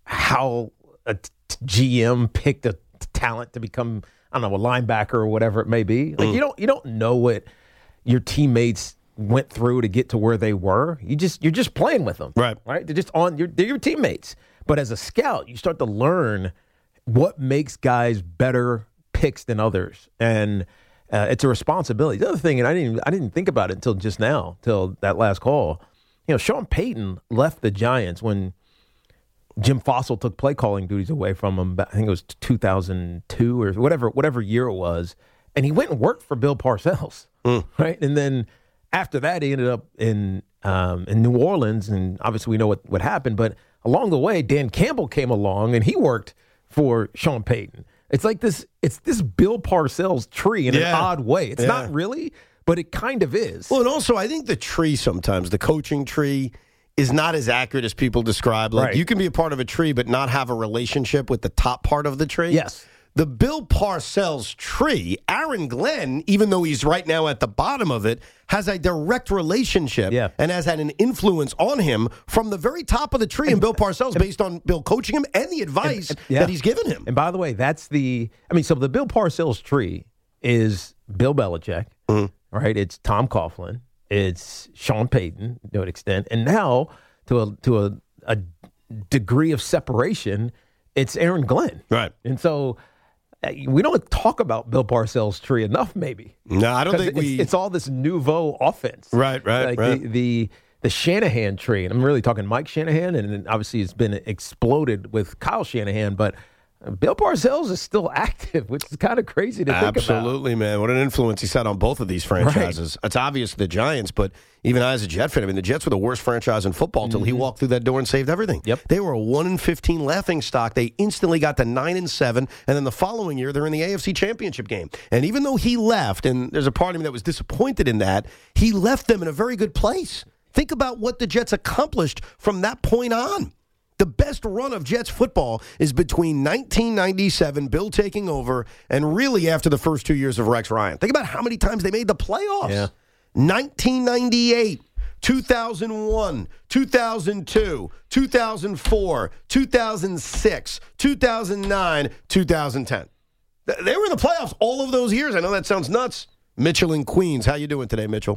F: how a t- G M picked a t- talent to become, I don't know, a linebacker or whatever it may be. Like
E: Mm.
F: you don't you don't know what your teammates went through to get to where they were. You just you're just playing with them.
E: Right.
F: Right? They're just on your they're your teammates. But as a scout, you start to learn what makes guys better picks than others. And uh, it's a responsibility. The other thing, and I didn't I didn't think about it until just now, till that last call. You know, Sean Payton left the Giants when Jim Fossil took play calling duties away from him. I think it was two thousand two or whatever whatever year it was, and he went and worked for Bill Parcells,
E: Mm.
F: right? And then after that, he ended up in um, in New Orleans, and obviously we know what, what happened. But along the way, Dan Campbell came along, and he worked for Sean Payton. It's like this. It's this Bill Parcells tree in
E: Yeah.
F: an odd way. It's
E: Yeah.
F: not really, but it kind of is.
E: Well, and also, I think the tree sometimes, the coaching tree, is not as accurate as people describe. Like,
F: Right.
E: you can be a part of a tree but not have a relationship with the top part of the tree.
F: Yes.
E: The Bill Parcells tree, Aaron Glenn, even though he's right now at the bottom of it, has a direct relationship
F: Yeah.
E: and has had an influence on him from the very top of the tree and Bill Parcells based on Bill coaching him and the advice
F: and- yeah.
E: that he's given him.
F: And by the way, that's the, I mean, so the Bill Parcells tree is Bill Belichick, right? It's Tom Coughlin, it's Sean Payton to an extent, and now to a to a, a degree of separation, it's Aaron Glenn.
E: Right.
F: And so uh, we don't talk about Bill Parcells tree enough, maybe.
E: No, I don't
F: 'Cause
E: think
F: it's,
E: we...
F: it's all this nouveau offense.
E: Right, right,
F: like
E: right.
F: The, the the Shanahan tree, and I'm really talking Mike Shanahan, and then obviously it's been exploded with Kyle Shanahan, but Bill Parcells is still active, which is kind of crazy to think about.
E: Absolutely, man. What an influence he's had on both of these franchises. It's obvious the Giants, but even I as a Jet fan, I mean, the Jets were the worst franchise in football until he walked through that door and saved everything.
F: Yep.
E: They were a one and fifteen laughing stock. They instantly got to nine and seven, and then the following year they're in the A F C Championship game. And even though he left, and there's a part of me that was disappointed in that, he left them in a very good place. Think about what the Jets accomplished from that point on. The best run of Jets football is between nineteen ninety-seven, Bill taking over, and really after the first two years of Rex Ryan. Think about how many times they made the playoffs.
F: Yeah.
E: nineteen ninety-eight, two thousand one, two thousand two, two thousand four, two thousand six, two thousand nine, two thousand ten. Th- They were in the playoffs all of those years. I know that sounds nuts. Mitchell in Queens. How you doing today, Mitchell?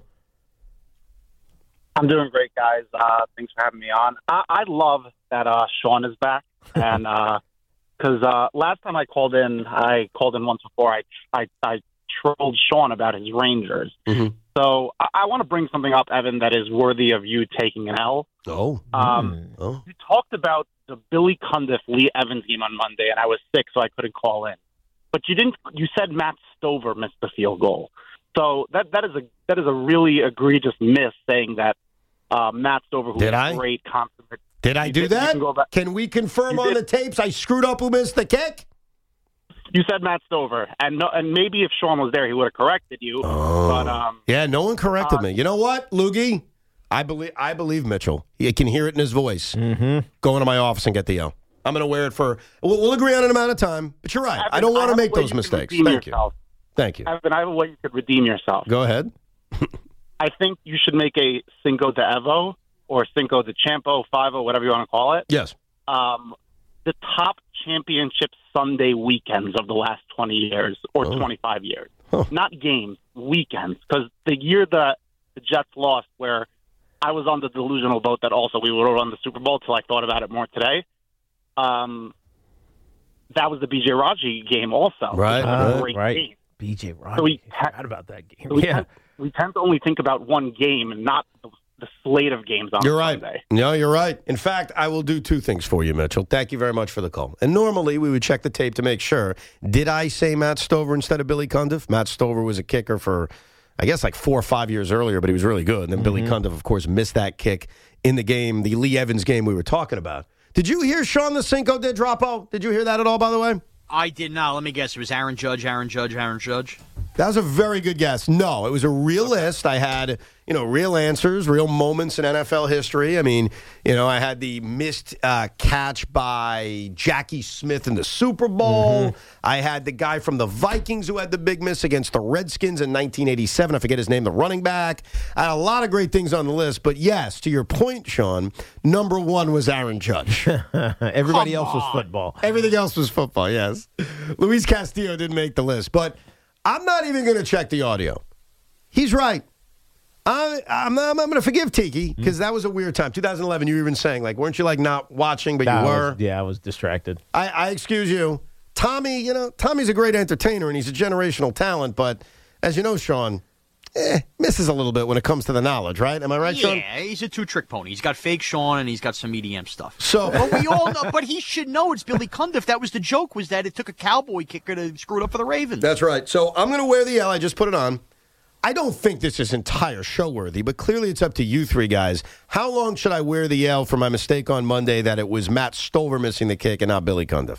K: I'm doing great, guys. Uh, thanks for having me on. I, I love that uh, Sean is back, and because uh, uh, last time I called in, I called in once before. I I, I trolled Sean about his Rangers.
E: Mm-hmm.
K: So I, I want to bring something up, Evan, that is worthy of you taking an L.
E: Oh.
K: Um,
E: oh.
K: You talked about the Billy Cundiff Lee Evans game on Monday, and I was sick, so I couldn't call in. But you didn't. You said Matt Stover missed the field goal. So that that is a that is a really egregious miss, saying that uh, Matt Stover, who
E: Did
K: was
E: I?
K: a great consummate.
E: Did I
K: You
E: do
K: did- you
E: that?
K: can go back-
E: Can we confirm
K: You
E: on
K: did.
E: the tapes I screwed up who missed the kick?
K: You said Matt Stover, and no, and maybe if Sean was there, he would have corrected you.
E: Oh.
K: But um,
E: Yeah, no one corrected
K: Uh,
E: me. You know what, Loogie? I believe I believe Mitchell. He can hear it in his voice. Mm-hmm. Go into my office and get the L. I'm going to wear it for. We'll, we'll agree on an amount of time. But you're right.
K: Evan,
E: I don't want to
K: have a
E: make
K: way
E: those
K: you can
E: mistakes.
K: redeem
E: Thank you.
K: yourself.
E: Thank you.
K: Evan, I have a way you could redeem yourself.
E: Go ahead.
K: I think you should make a Cinco de Evo or Cinco de Champo, Five-O, whatever you want to call it.
E: Yes.
K: Um, the top championship Sunday weekends of the last twenty years or
E: Oh.
K: twenty-five years.
E: Huh.
K: Not games, weekends. Because the year that the Jets lost, where I was on the delusional boat that also we would run the Super Bowl until I thought about it more today. Um, that was the B J Raji game also.
E: Right,
K: which was a
F: uh,
K: great
F: right.
K: game.
F: B J Raji.
K: So we
F: I forgot about that game.
K: So we,
F: yeah.
K: tend, we tend to only think about one game and not the, the slate of games on
E: You're right.
K: Sunday.
E: No, you're right. In fact, I will do two things for you, Mitchell. Thank you very much for the call. And normally we would check the tape to make sure. Did I say Matt Stover instead of Billy Cundiff? Matt Stover was a kicker for, I guess, like four or five years earlier, but he was really good. And then mm-hmm. Billy Cundiff, of course, missed that kick in the game, the Lee Evans game we were talking about. Did you hear Sean the Cinco de Dropo? Did you hear that at all, by the way?
G: I did not. Let me guess. It was Aaron Judge, Aaron Judge, Aaron Judge.
E: That was a very good guess. No, it was a real list. I had, you know, real answers, real moments in N F L history. I mean, you know, I had the missed uh, catch by Jackie Smith in the Super Bowl. Mm-hmm. I had the guy from the Vikings who had the big miss against the Redskins in nineteen eighty-seven. I forget his name, the running back. I had a lot of great things on the list. But yes, to your point, Sean, number one was Aaron Judge.
F: Everybody
E: Come
F: else was
E: on.
F: football.
E: Everything else was football, yes. Luis Castillo didn't make the list. But I'm not even going to check the audio. He's right. I, I'm, I'm, I'm going to forgive Tiki because that was a weird time. twenty eleven, you were even saying, like, weren't you, like, not watching, but
F: Nah,
E: you
F: I
E: were?
F: was- yeah, I was distracted.
E: I, I excuse you. Tommy, you know, Tommy's a great entertainer, and he's a generational talent, but as you know, Sean, eh, misses a little bit when it comes to the knowledge, right? Am I right, Sean?
G: Yeah, he's a two-trick pony. He's got fake Sean, and he's got some E D M stuff.
E: So,
G: but we all know. But he should know it's Billy Cundiff. That was the joke, was that it took a cowboy kicker to screw it up for the Ravens.
E: That's right. So I'm going to wear the L. I just put it on. I don't think this is entire show worthy, but clearly it's up to you three guys. How long should I wear the L for my mistake on Monday that it was Matt Stover missing the kick and not Billy Cundiff?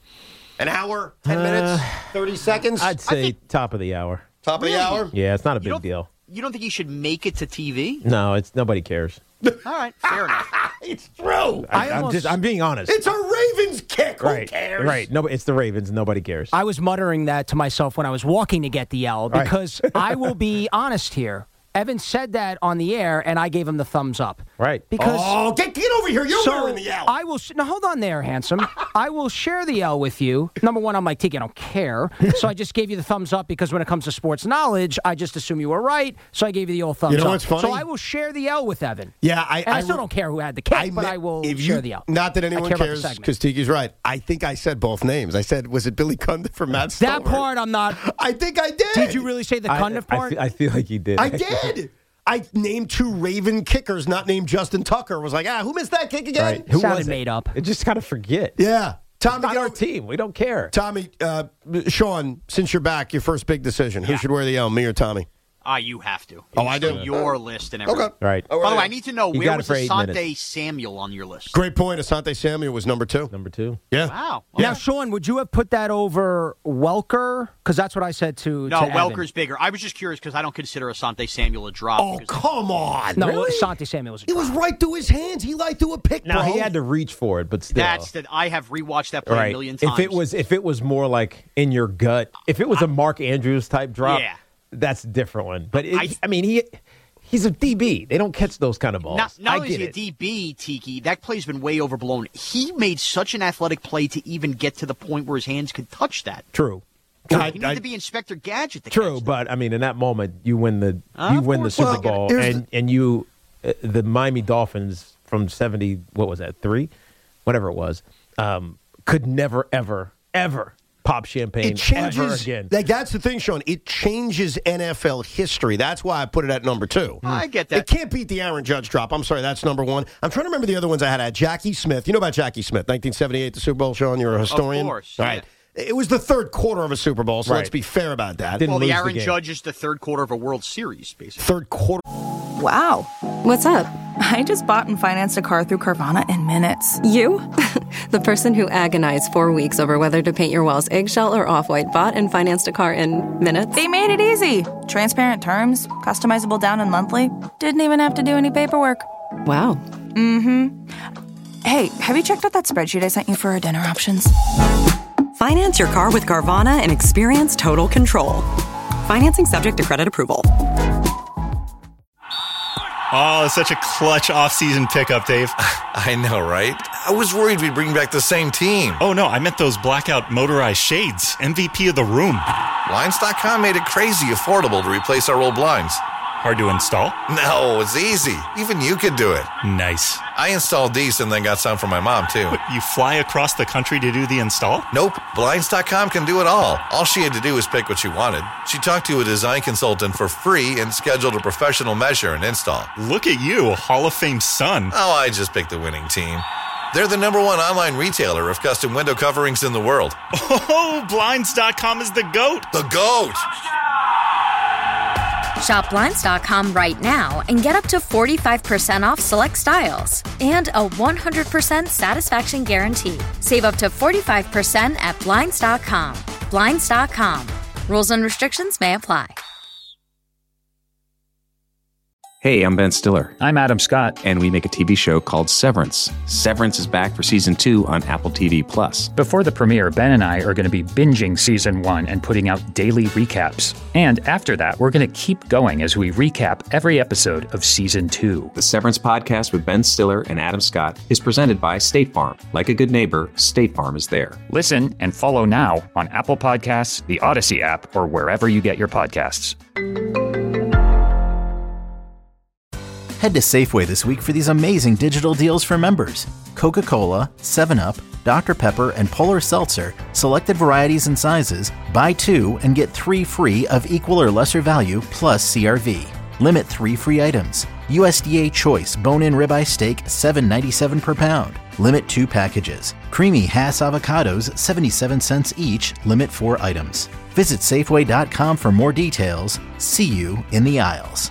E: An hour? Ten
F: Uh,
E: minutes? Thirty seconds?
F: I'd say top of the hour.
E: Top of the hour?
F: Yeah, it's not a
G: You
F: big
G: don't-
F: deal.
G: You don't think he should make it to T V?
F: No, it's nobody cares.
G: All right, fair enough.
E: It's true.
F: I, I'm just I'm being honest.
E: It's a Ravens kick. Who
F: right,
E: cares?
F: right. No, it's the Ravens. Nobody cares.
I: I was muttering that to myself when I was walking to get the L
F: Right.
I: because I will be honest here. Evan said that on the air, and I gave him the thumbs up.
F: Right.
I: Because
E: Oh, get, get over here. You're
I: so
E: wearing the L.
I: I will. Now hold on there, handsome. I will share the L with you. Number one, I'm like Tiki, I don't care. So I just gave you the thumbs up because when it comes to sports knowledge, I just assume you were right. So I gave you the old thumbs
E: You know
I: up.
E: what's funny?
I: So I will share the L with Evan.
E: Yeah, I,
I: And I,
E: I
I: still
E: re-
I: don't care who had the kick,
E: I
I: but
E: me-
I: I will
E: if
I: share
E: you-
I: the L.
E: Not that anyone
I: I care about the
E: cares,
I: segment.
E: because Tiki's right. I think I said both names. I said, was it Billy Cundiff or Matt Stover?
I: That part I'm not.
E: I think I did.
I: Did you really say the
F: I,
I: Cundiff
F: I
I: part?
F: feel, I feel like you did.
E: I did. I named two Raven kickers, not named Justin Tucker. Was like, ah, who missed that kick again?
F: Right. Who
I: Sounded
F: was it?
I: made up.
F: It just kind of forget.
E: Yeah. Tommy,
F: It's not
E: get
F: our
E: over-
F: team. We don't care.
E: Tommy, uh, Sean, since you're back, your first big decision. Who
G: Yeah.
E: should wear the L, me or Tommy?
G: Ah, you have to.
E: Oh, I
G: It's
E: do?
G: on Your list and everything.
E: Okay.
F: Right.
E: All
G: By the way,
E: right.
G: I need to know,
F: You
G: where
F: got it
G: was
F: for eight
G: Asante
F: minutes.
G: Samuel on your list?
E: Great point. Asante Samuel was number two.
F: Number two.
E: Yeah.
G: Wow.
I: Now, Sean, would you have put that over Welker? Because that's what I said to
G: No,
I: to Evan.
G: Welker's bigger. I was just curious because I don't consider Asante Samuel a drop.
E: Oh,
G: because-
E: come on.
I: No,
E: really?
I: Asante Samuel was a
E: It was
I: drop.
E: right through his hands. He like threw a pick,
F: Now
E: bro.
F: he had to reach for it, but still.
G: That's that. I have rewatched that play
F: right.
G: a million times.
F: If it was, if it was more like in your gut, if it was a Mark Andrews type drop,
G: Yeah.
F: that's a different one. But it,
G: I-
F: I, mean, he he's a D B. They don't catch those kind of balls.
G: Not, not
F: I
G: only is
F: get
G: he a
F: it.
G: D B, Tiki, that play's been way overblown. He made such an athletic play to even get to the point where his hands could touch that.
F: True.
E: I-
G: He needed
E: I-
G: to be Inspector Gadget to
F: True,
G: catch
F: but I mean, in that moment, you win the
G: Uh,
F: you
G: of
F: win the
G: course.
F: Super
E: Well,
F: Bowl,
E: here's
F: and and you uh, the Miami Dolphins from seventy, what was that, three, whatever it was, um, could never ever ever pop champagne
E: It changes.
F: ever again.
E: Like, that's the thing, Sean. It changes N F L history. That's why I put it at number two.
G: I get that.
E: It can't beat the Aaron Judge drop. I'm sorry, that's number one. I'm trying to remember the other ones I had. I had Jackie Smith. You know about Jackie Smith, nineteen seventy-eight, the Super Bowl, Sean? You're a historian?
G: Of course.
E: All right. It was the third quarter of a Super Bowl, so
F: Right.
E: let's be fair about that.
F: Didn't
G: Well,
F: lose
G: the
F: the
G: Aaron
F: game.
G: Judge is the third quarter of a World Series, basically.
E: Third quarter.
L: Wow. What's up? I just bought and financed a car through Carvana in minutes.
M: You? The person who agonized four weeks over whether to paint your walls eggshell or off-white bought and financed a car in minutes?
L: They made it easy. Transparent terms, customizable down and monthly. Didn't even have to do any paperwork.
M: Wow.
L: Mm-hmm. Hey, have you checked out that spreadsheet I sent you for our dinner options?
N: Finance your car with Carvana and experience total control. Financing subject to credit approval.
O: Oh, it's such a clutch off-season pickup, Dave.
P: I know, right? I was worried we'd bring back the same team.
O: Oh, no, I meant those blackout motorized shades. M V P of the room.
P: Blinds dot com made it crazy affordable to replace our old blinds.
O: Hard to install?
P: No, it's easy. Even you could do it.
O: Nice.
P: I installed these and then got some for my mom, too.
O: What, you fly across the country to do the install?
P: Nope. Blinds dot com can do it all. All she had to do was pick what she wanted. She talked to a design consultant for free and scheduled a professional measure and install.
O: Look at you, Hall of Fame son.
P: Oh, I just picked the winning team. They're the number one online retailer of custom window coverings in the world.
O: Oh, Blinds dot com is the GOAT.
P: The GOAT!
Q: Shop Blinds dot com right now and get up to forty-five percent off select styles and a one hundred percent satisfaction guarantee. Save up to forty-five percent at Blinds dot com. Blinds dot com. Rules and restrictions may apply.
R: Hey, I'm Ben Stiller. I'm Adam Scott. And we make a T V show called Severance. Severance is back for season two on Apple T V Plus.
S: Before the premiere, Ben and I are going to be binging season one and putting out daily recaps. And after that, we're going to keep going as we recap every episode of season two.
R: The Severance podcast with Ben Stiller and Adam Scott is presented by State Farm. Like a good neighbor, State Farm is there.
S: Listen and follow now on Apple Podcasts, the Odyssey app, or wherever you get your podcasts.
T: Head to Safeway this week for these amazing digital deals for members. Coca-Cola, seven up, Doctor Pepper, and Polar Seltzer, selected varieties and sizes, buy two and get three free of equal or lesser value plus C R V. Limit three free items. U S D A Choice bone-in ribeye steak, seven ninety-seven per pound. Limit two packages. Creamy Hass avocados, seventy-seven cents each. Limit four items. Visit Safeway dot com for more details. See you in the aisles.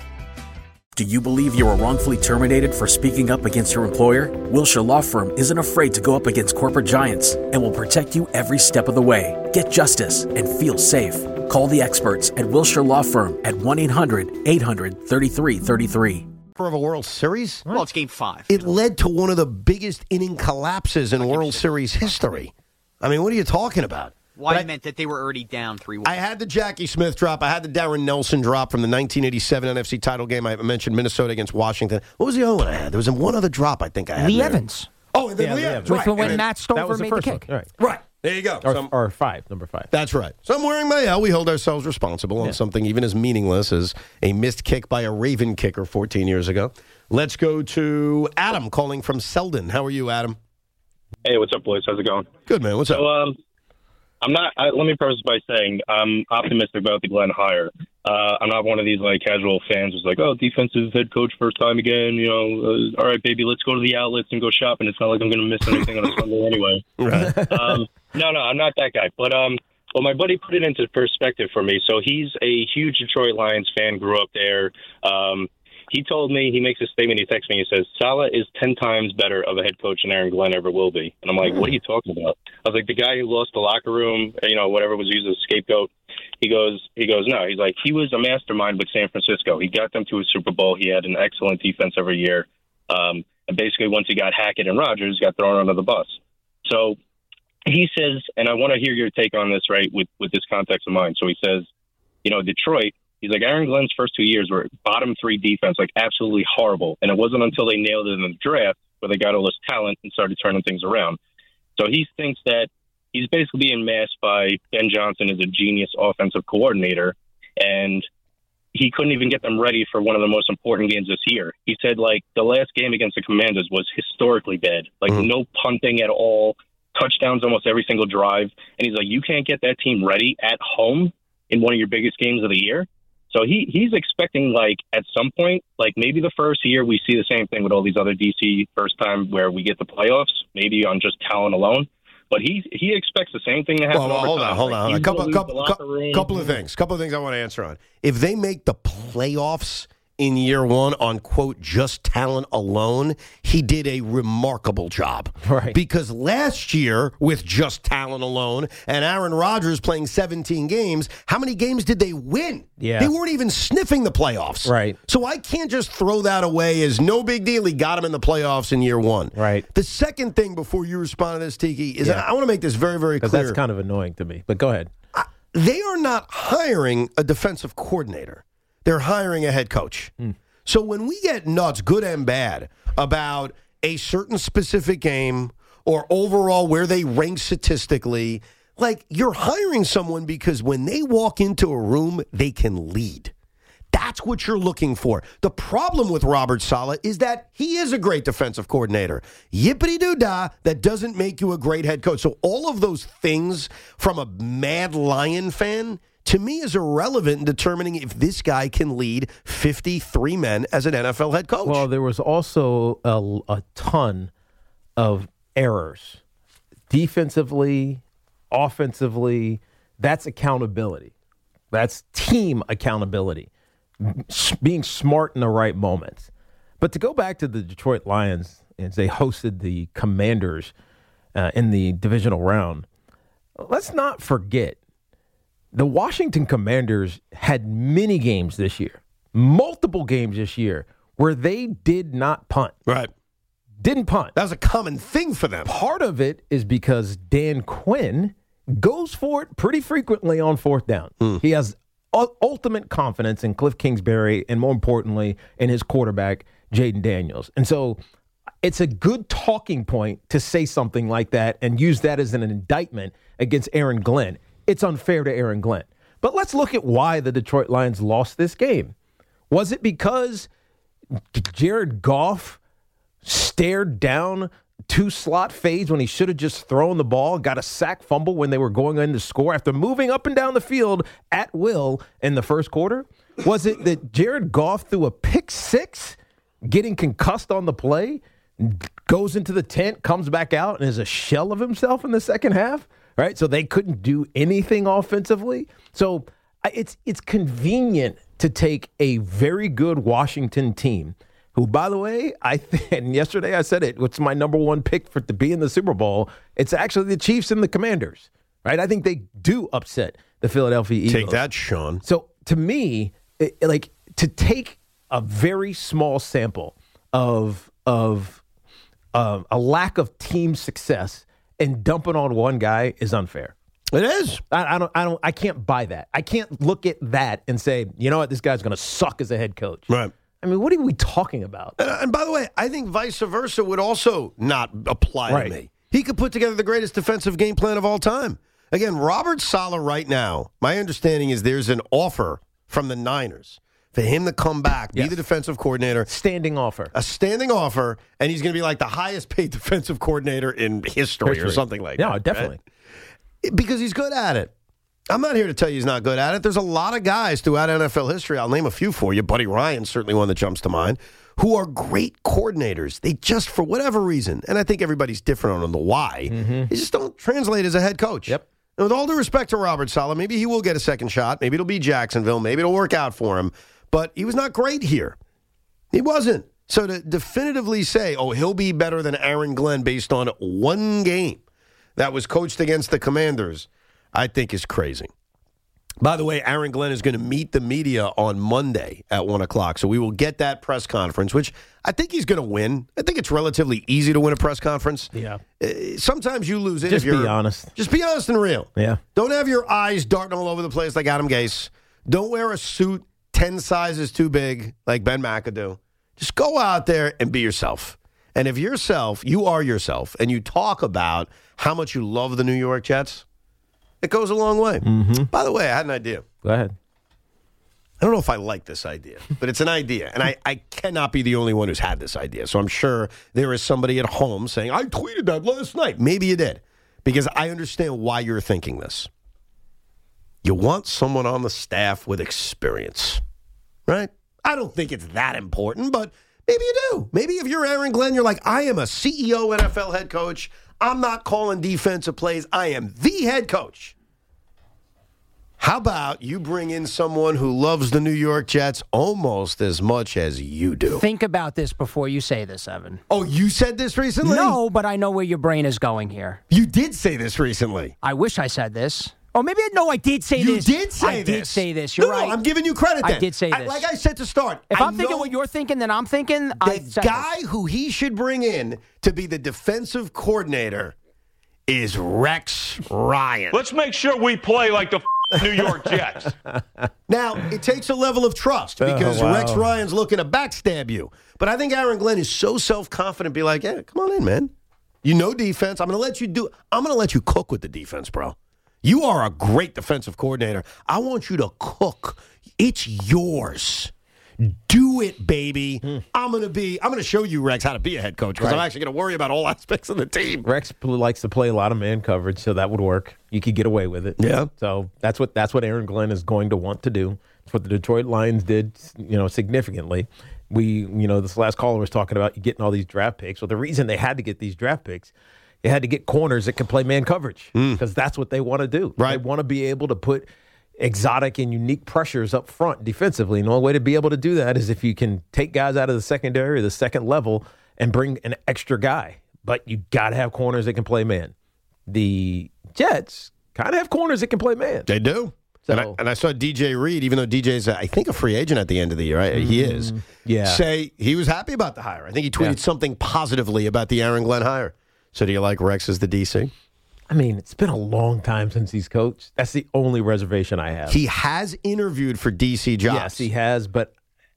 U: Do you believe you were wrongfully terminated for speaking up against your employer? Wilshire Law Firm isn't afraid to go up against corporate giants and will protect you every step of the way. Get justice and feel safe. Call the experts at Wilshire Law Firm at one eight hundred eight hundred thirty-three thirty-three.
E: Of a World Series?
G: Well, it's game five.
E: It led to one of the biggest inning collapses in World Series history. I mean, what are you talking about?
G: Why
E: I
G: meant that they were already down three one.
E: I had the Jackie Smith drop. I had the Darren Nelson drop from the nineteen eighty-seven N F C title game. I mentioned Minnesota against Washington. What was the other one I had? There was one other drop I think I had.
I: Lee
E: there.
I: Evans.
E: Oh, the
I: yeah,
E: Lee
I: Lee
E: Evans.
I: Evans.
E: Right.
I: When
E: And
I: Matt Stover made the kick.
F: Right.
E: Right. There you go.
F: Or,
E: Some,
F: or five, number five.
E: That's right. So I'm wearing my L. We hold ourselves responsible on
F: Yeah.
E: something even as meaningless as a missed kick by a Raven kicker fourteen years ago. Let's go to Adam calling from Selden. How are you, Adam?
V: Hey, what's up, boys? How's it going?
E: Good, man. What's
V: so,
E: up?
V: Um, I'm not. I, let me preface by saying I'm optimistic about the Glenn hire. Uh, I'm not one of these like casual fans who's like, "Oh, defensive head coach first time again." You know, uh, all right, baby, let's go to the outlets and go shopping. It's not like I'm going to miss anything on a Sunday anyway.
E: Right.
V: Um, no, no, I'm not that guy. But um, well, my buddy put it into perspective for me. So he's a huge Detroit Lions fan. Grew up there. Um, He told me, he makes a statement, he texts me, he says, Saleh is ten times better of a head coach than Aaron Glenn ever will be. And I'm like, what are you talking about? I was like, the guy who lost the locker room, you know, whatever was used as a scapegoat. He goes, he goes, no. He's like, he was a mastermind with San Francisco. He got them to a Super Bowl. He had an excellent defense every year. Um, and basically, once he got Hackett and Rodgers, got thrown under the bus. So he says, and I want to hear your take on this, right, with, with this context in mind. So he says, you know, Detroit, he's like, Aaron Glenn's first two years were bottom three defense, like absolutely horrible. And it wasn't until they nailed it in the draft where they got all this talent and started turning things around. So he thinks that he's basically being masked by Ben Johnson as a genius offensive coordinator. And he couldn't even get them ready for one of the most important games this year. He said, like, the last game against the Commanders was historically bad. Like, mm-hmm. no punting at all, touchdowns almost every single drive. And he's like, you can't get that team ready at home in one of your biggest games of the year. So he, he's expecting, like, at some point, like maybe the first year we see the same thing with all these other D C first time where we get the playoffs, maybe on just talent alone. But he he expects the same thing to happen.
E: Well, well,
V: over
E: hold
V: time.
E: on, hold
V: like,
E: on. A couple, couple,
V: couple,
E: couple of things. Couple of things I want to answer on. If they make the playoffs in year one on, quote, just talent alone, he did a remarkable job.
F: Right.
E: Because last year, with just talent alone, and Aaron Rodgers playing seventeen games, how many games did they win?
F: Yeah.
E: They weren't even sniffing the playoffs.
F: Right.
E: So I can't just throw that away as no big deal. He got him in the playoffs in year one.
F: Right.
E: The second thing before you respond to this, Tiki, is
F: Yeah.
E: I want to make this very, very clear.
F: Because that's kind of annoying to me. But go ahead.
E: They are not hiring a defensive coordinator. They're hiring a head coach.
F: Mm.
E: So when we get nuts, good and bad, about a certain specific game or overall where they rank statistically, like you're hiring someone because when they walk into a room, they can lead. That's what you're looking for. The problem with Robert Saleh is that he is a great defensive coordinator. Yippity-doo-dah, that doesn't make you a great head coach. So all of those things from a mad Lion fan, to me, is irrelevant in determining if this guy can lead fifty-three men as an N F L head coach.
F: Well, there was also a, a ton of errors. Defensively, offensively, that's accountability. That's team accountability. Being smart in the right moments. But to go back to the Detroit Lions, as they hosted the Commanders uh, in the divisional round, let's not forget the Washington Commanders had many games this year, multiple games this year, where they did not punt.
E: Right.
F: Didn't punt.
E: That was a common thing for them.
F: Part of it is because Dan Quinn goes for it pretty frequently on fourth down. Mm. He has ultimate confidence in Cliff Kingsbury and, more importantly, in his quarterback, Jaden Daniels. And so it's a good talking point to say something like that and use that as an indictment against Aaron Glenn. It's unfair to Aaron Glenn. But let's look at why the Detroit Lions lost this game. Was it because Jared Goff stared down two slot fades when he should have just thrown the ball, got a sack fumble when they were going in to score after moving up and down the field at will in the first quarter? Was it that Jared Goff threw a pick six, getting concussed on the play, goes into the tent, comes back out, and is a shell of himself in the second half? Right? So they couldn't do anything offensively. So it's it's convenient to take a very good Washington team, who, by the way, I th- and yesterday I said it, it's my number one pick for to be in the Super Bowl. It's actually the Chiefs and the Commanders, right? I think they do upset the Philadelphia Eagles.
E: Take that, Sean.
F: So to me, it, like to take a very small sample of of uh, a lack of team success and dump it on one guy is unfair.
E: It is.
F: I, I don't. I don't. I can't buy that. I can't look at that and say, you know what, this guy's going to suck as a head coach.
E: Right.
F: I mean, what are we talking about?
E: And, and by the way, I think vice versa would also not apply
F: right.
E: to me. He could put together the greatest defensive game plan of all time. Again, Robert Saleh right now, my understanding is there's an offer from the Niners for him to come back, yes. be the defensive coordinator.
F: Standing offer.
E: A standing offer, and he's going to be like the highest paid defensive coordinator in history, history. or something like
F: yeah,
E: that.
F: Yeah, definitely.
E: Right? Because he's good at it. I'm not here to tell you he's not good at it. There's a lot of guys throughout N F L history. I'll name a few for you. Buddy Ryan's certainly one that jumps to mind, who are great coordinators. They just, for whatever reason, and I think everybody's different on the why, mm-hmm. they just don't translate as a head coach.
F: Yep.
E: And with all due respect to Robert Saleh, maybe he will get a second shot. Maybe it'll be Jacksonville. Maybe it'll work out for him. But he was not great here. He wasn't. So to definitively say, oh, he'll be better than Aaron Glenn based on one game that was coached against the Commanders, I think is crazy. By the way, Aaron Glenn is going to meet the media on Monday at one o'clock. So we will get that press conference, which I think he's going to win. I think it's relatively easy to win a press conference.
F: Yeah.
E: Uh, sometimes you lose it.
F: Just
E: if you're,
F: be honest.
E: Just be honest and real.
F: Yeah.
E: Don't have your eyes darting all over the place like Adam Gase. Don't wear a suit ten sizes too big like Ben McAdoo. Just go out there and be yourself. And if yourself, you are yourself, and you talk about how much you love the New York Jets, it goes a long way.
F: Mm-hmm.
E: By the way, I had an idea.
F: Go ahead.
E: I don't know if I like this idea, but it's an idea. And I, I cannot be the only one who's had this idea. So I'm sure there is somebody at home saying, I tweeted that last night. Maybe you did, because I understand why you're thinking this. You want someone on the staff with experience, right? I don't think it's that important, but maybe you do. Maybe if you're Aaron Glenn, you're like, I am a C E O N F L head coach. I'm not calling defensive plays. I am the head coach. How about you bring in someone who loves the New York Jets almost as much as you do?
I: Think about this before you say this, Evan.
E: Oh, you said this recently?
I: No, but I know where your brain is going here.
E: You did say this recently.
I: I wish I said this. Or maybe, no, I did say
E: you
I: this.
E: You did say
I: I
E: this.
I: I did say this. You're
E: no,
I: right.
E: No, I'm giving you credit then.
I: I did say this.
E: I, like I said to start.
I: If
E: I
I: I'm thinking what you're thinking, then I'm thinking.
E: The
I: I
E: guy this. who he should bring in to be the defensive coordinator is Rex Ryan.
A: Let's make sure we play like the New York Jets.
E: Now, it takes a level of trust because
F: oh, wow.
E: Rex Ryan's looking to backstab you. But I think Aaron Glenn is so self-confident, be like, yeah, come on in, man. You know defense. I'm going to let you do I'm going to let you cook with the defense, bro. You are a great defensive coordinator. I want you to cook. It's yours. Do it, baby. Mm. I'm gonna be. I'm gonna show you, Rex, how to be a head coach because right. I'm actually gonna worry about all aspects of the team.
F: Rex likes to play a lot of man coverage, so that would work. You could get away with it.
E: Yeah.
F: So that's what that's what Aaron Glenn is going to want to do. It's what the Detroit Lions did, you know, significantly. We, you know, this last caller was talking about getting all these draft picks. Well, the reason they had to get these draft picks, they had to get corners that can play man coverage because mm. that's what they want to do.
E: Right.
F: They want to be able to put exotic and unique pressures up front defensively. And the only way to be able to do that is if you can take guys out of the secondary or the second level and bring an extra guy. But you got to have corners that can play man. The Jets kind of have corners that can play man.
E: They do. So, and, I, and I saw D J Reed, even though D J's, uh, I think, a free agent at the end of the year. Right? Mm, he is.
F: Yeah.
E: Say he was happy about the hire. I think he tweeted yeah. something positively about the Aaron Glenn hire. So do you like Rex as the D C?
F: I mean, it's been a long time since he's coached. That's the only reservation I have.
E: He has interviewed for D C jobs.
F: Yes, he has, but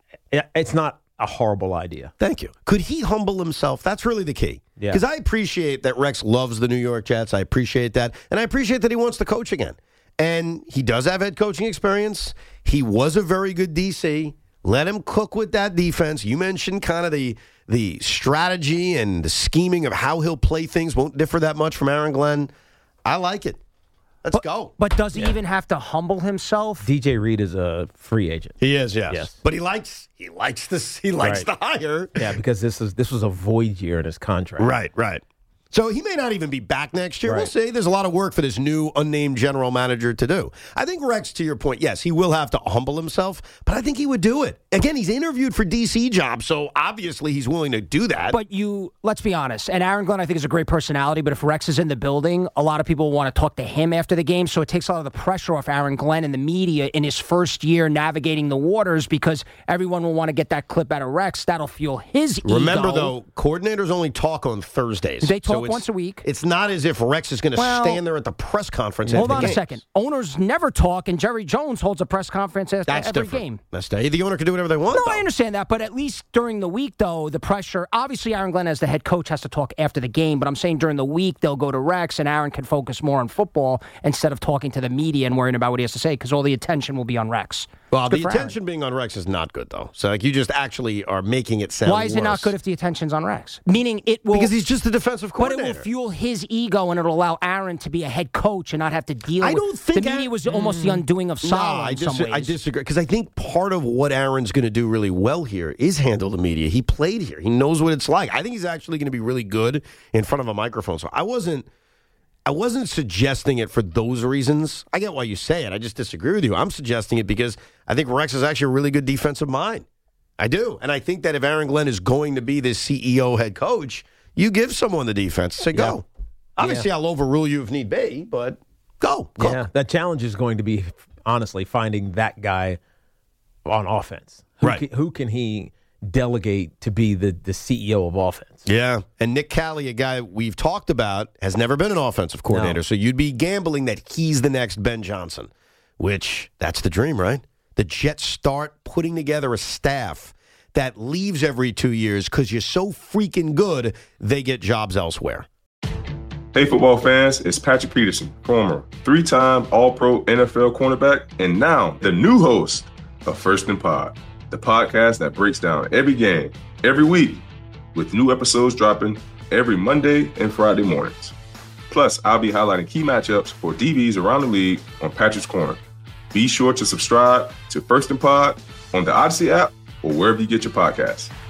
F: it's not a horrible idea.
E: Thank you. Could he humble himself? That's really the key.
F: Yeah.
E: Because I appreciate that Rex loves the New York Jets. I appreciate that. And I appreciate that he wants to coach again. And he does have head coaching experience. He was a very good D C. Let him cook with that defense. You mentioned kind of the the strategy and the scheming of how he'll play things won't differ that much from Aaron Glenn. I like it. Let's
I: but,
E: go.
I: But does he
F: yeah.
I: even have to humble himself?
F: D J Reed is a free agent.
E: He is, yes.
F: yes.
E: But he likes he likes this he likes
F: right.
E: the hire.
F: Yeah, because this is this was a void year in his contract.
E: Right, right. So he may not even be back next year.
F: Right.
E: We'll see. There's a lot of work for this new unnamed general manager to do. I think Rex, to your point, yes, he will have to humble himself, but I think he would do it. Again, he's interviewed for D C jobs, so obviously he's willing to do that.
I: But you, let's be honest, and Aaron Glenn I think is a great personality, but if Rex is in the building, a lot of people want to talk to him after the game, so it takes a lot of the pressure off Aaron Glenn and the media in his first year navigating the waters because everyone will want to get that clip out of Rex. That'll fuel his ego.
E: Remember, though, coordinators only talk on Thursdays.
I: They talk
E: so
I: once a week.
E: It's not as if Rex is going to
I: well,
E: stand there at the press conference
I: hold
E: after
I: on
E: the
I: a second. Owners never talk, and Jerry Jones holds a press conference after
E: That's
I: every
E: different.
I: game.
E: That's the, the owner can do whatever they want.
I: No,
E: though.
I: I understand that, but at least during the week, though, the pressure. Obviously, Aaron Glenn, as the head coach, has to talk after the game, but I'm saying during the week, they'll go to Rex, and Aaron can focus more on football instead of talking to the media and worrying about what he has to say, because all the attention will be on Rex.
E: Well, the attention being on Rex is not good, though. So, like, you just actually are making it sound
I: Why is
E: worse.
I: it not good if the attention's on Rex? Meaning it will...
E: Because he's just the defensive coordinator.
I: But it will fuel his ego, and it'll allow Aaron to be a head coach and not have to deal
E: I
I: with...
E: don't think...
I: The media was almost the undoing of
E: no,
I: Salah
E: I
I: in
E: dis-
I: some ways.
E: I disagree, because I think part of what Aaron's going to do really well here is handle the media. He played here. He knows what it's like. I think he's actually going to be really good in front of a microphone. So I wasn't... I wasn't suggesting it for those reasons. I get why you say it. I just disagree with you. I'm suggesting it because I think Rex is actually a really good defensive mind. I do. And I think that if Aaron Glenn is going to be this C E O head coach, you give someone the defense. Say, go. Yeah. Obviously, yeah. I'll overrule you if need be, but go. go.
F: Yeah, that challenge is going to be, honestly, finding that guy on offense. Who
E: right.
F: Can, who can he delegate to be the, the C E O of offense?
E: Yeah, and Nick Cali, a guy we've talked about, has never been an offensive coordinator, no. so you'd be gambling that he's the next Ben Johnson, which that's the dream, right? The Jets start putting together a staff that leaves every two years because you're so freaking good, they get jobs elsewhere.
B: Hey, football fans, it's Patrick Peterson, former three-time All-Pro N F L cornerback, and now the new host of First and Pod, the podcast that breaks down every game, every week, with new episodes dropping every Monday and Friday mornings. Plus, I'll be highlighting key matchups for D Bs around the league on Patrick's Corner. Be sure to subscribe to First and Pod on the Odyssey app or wherever you get your podcasts.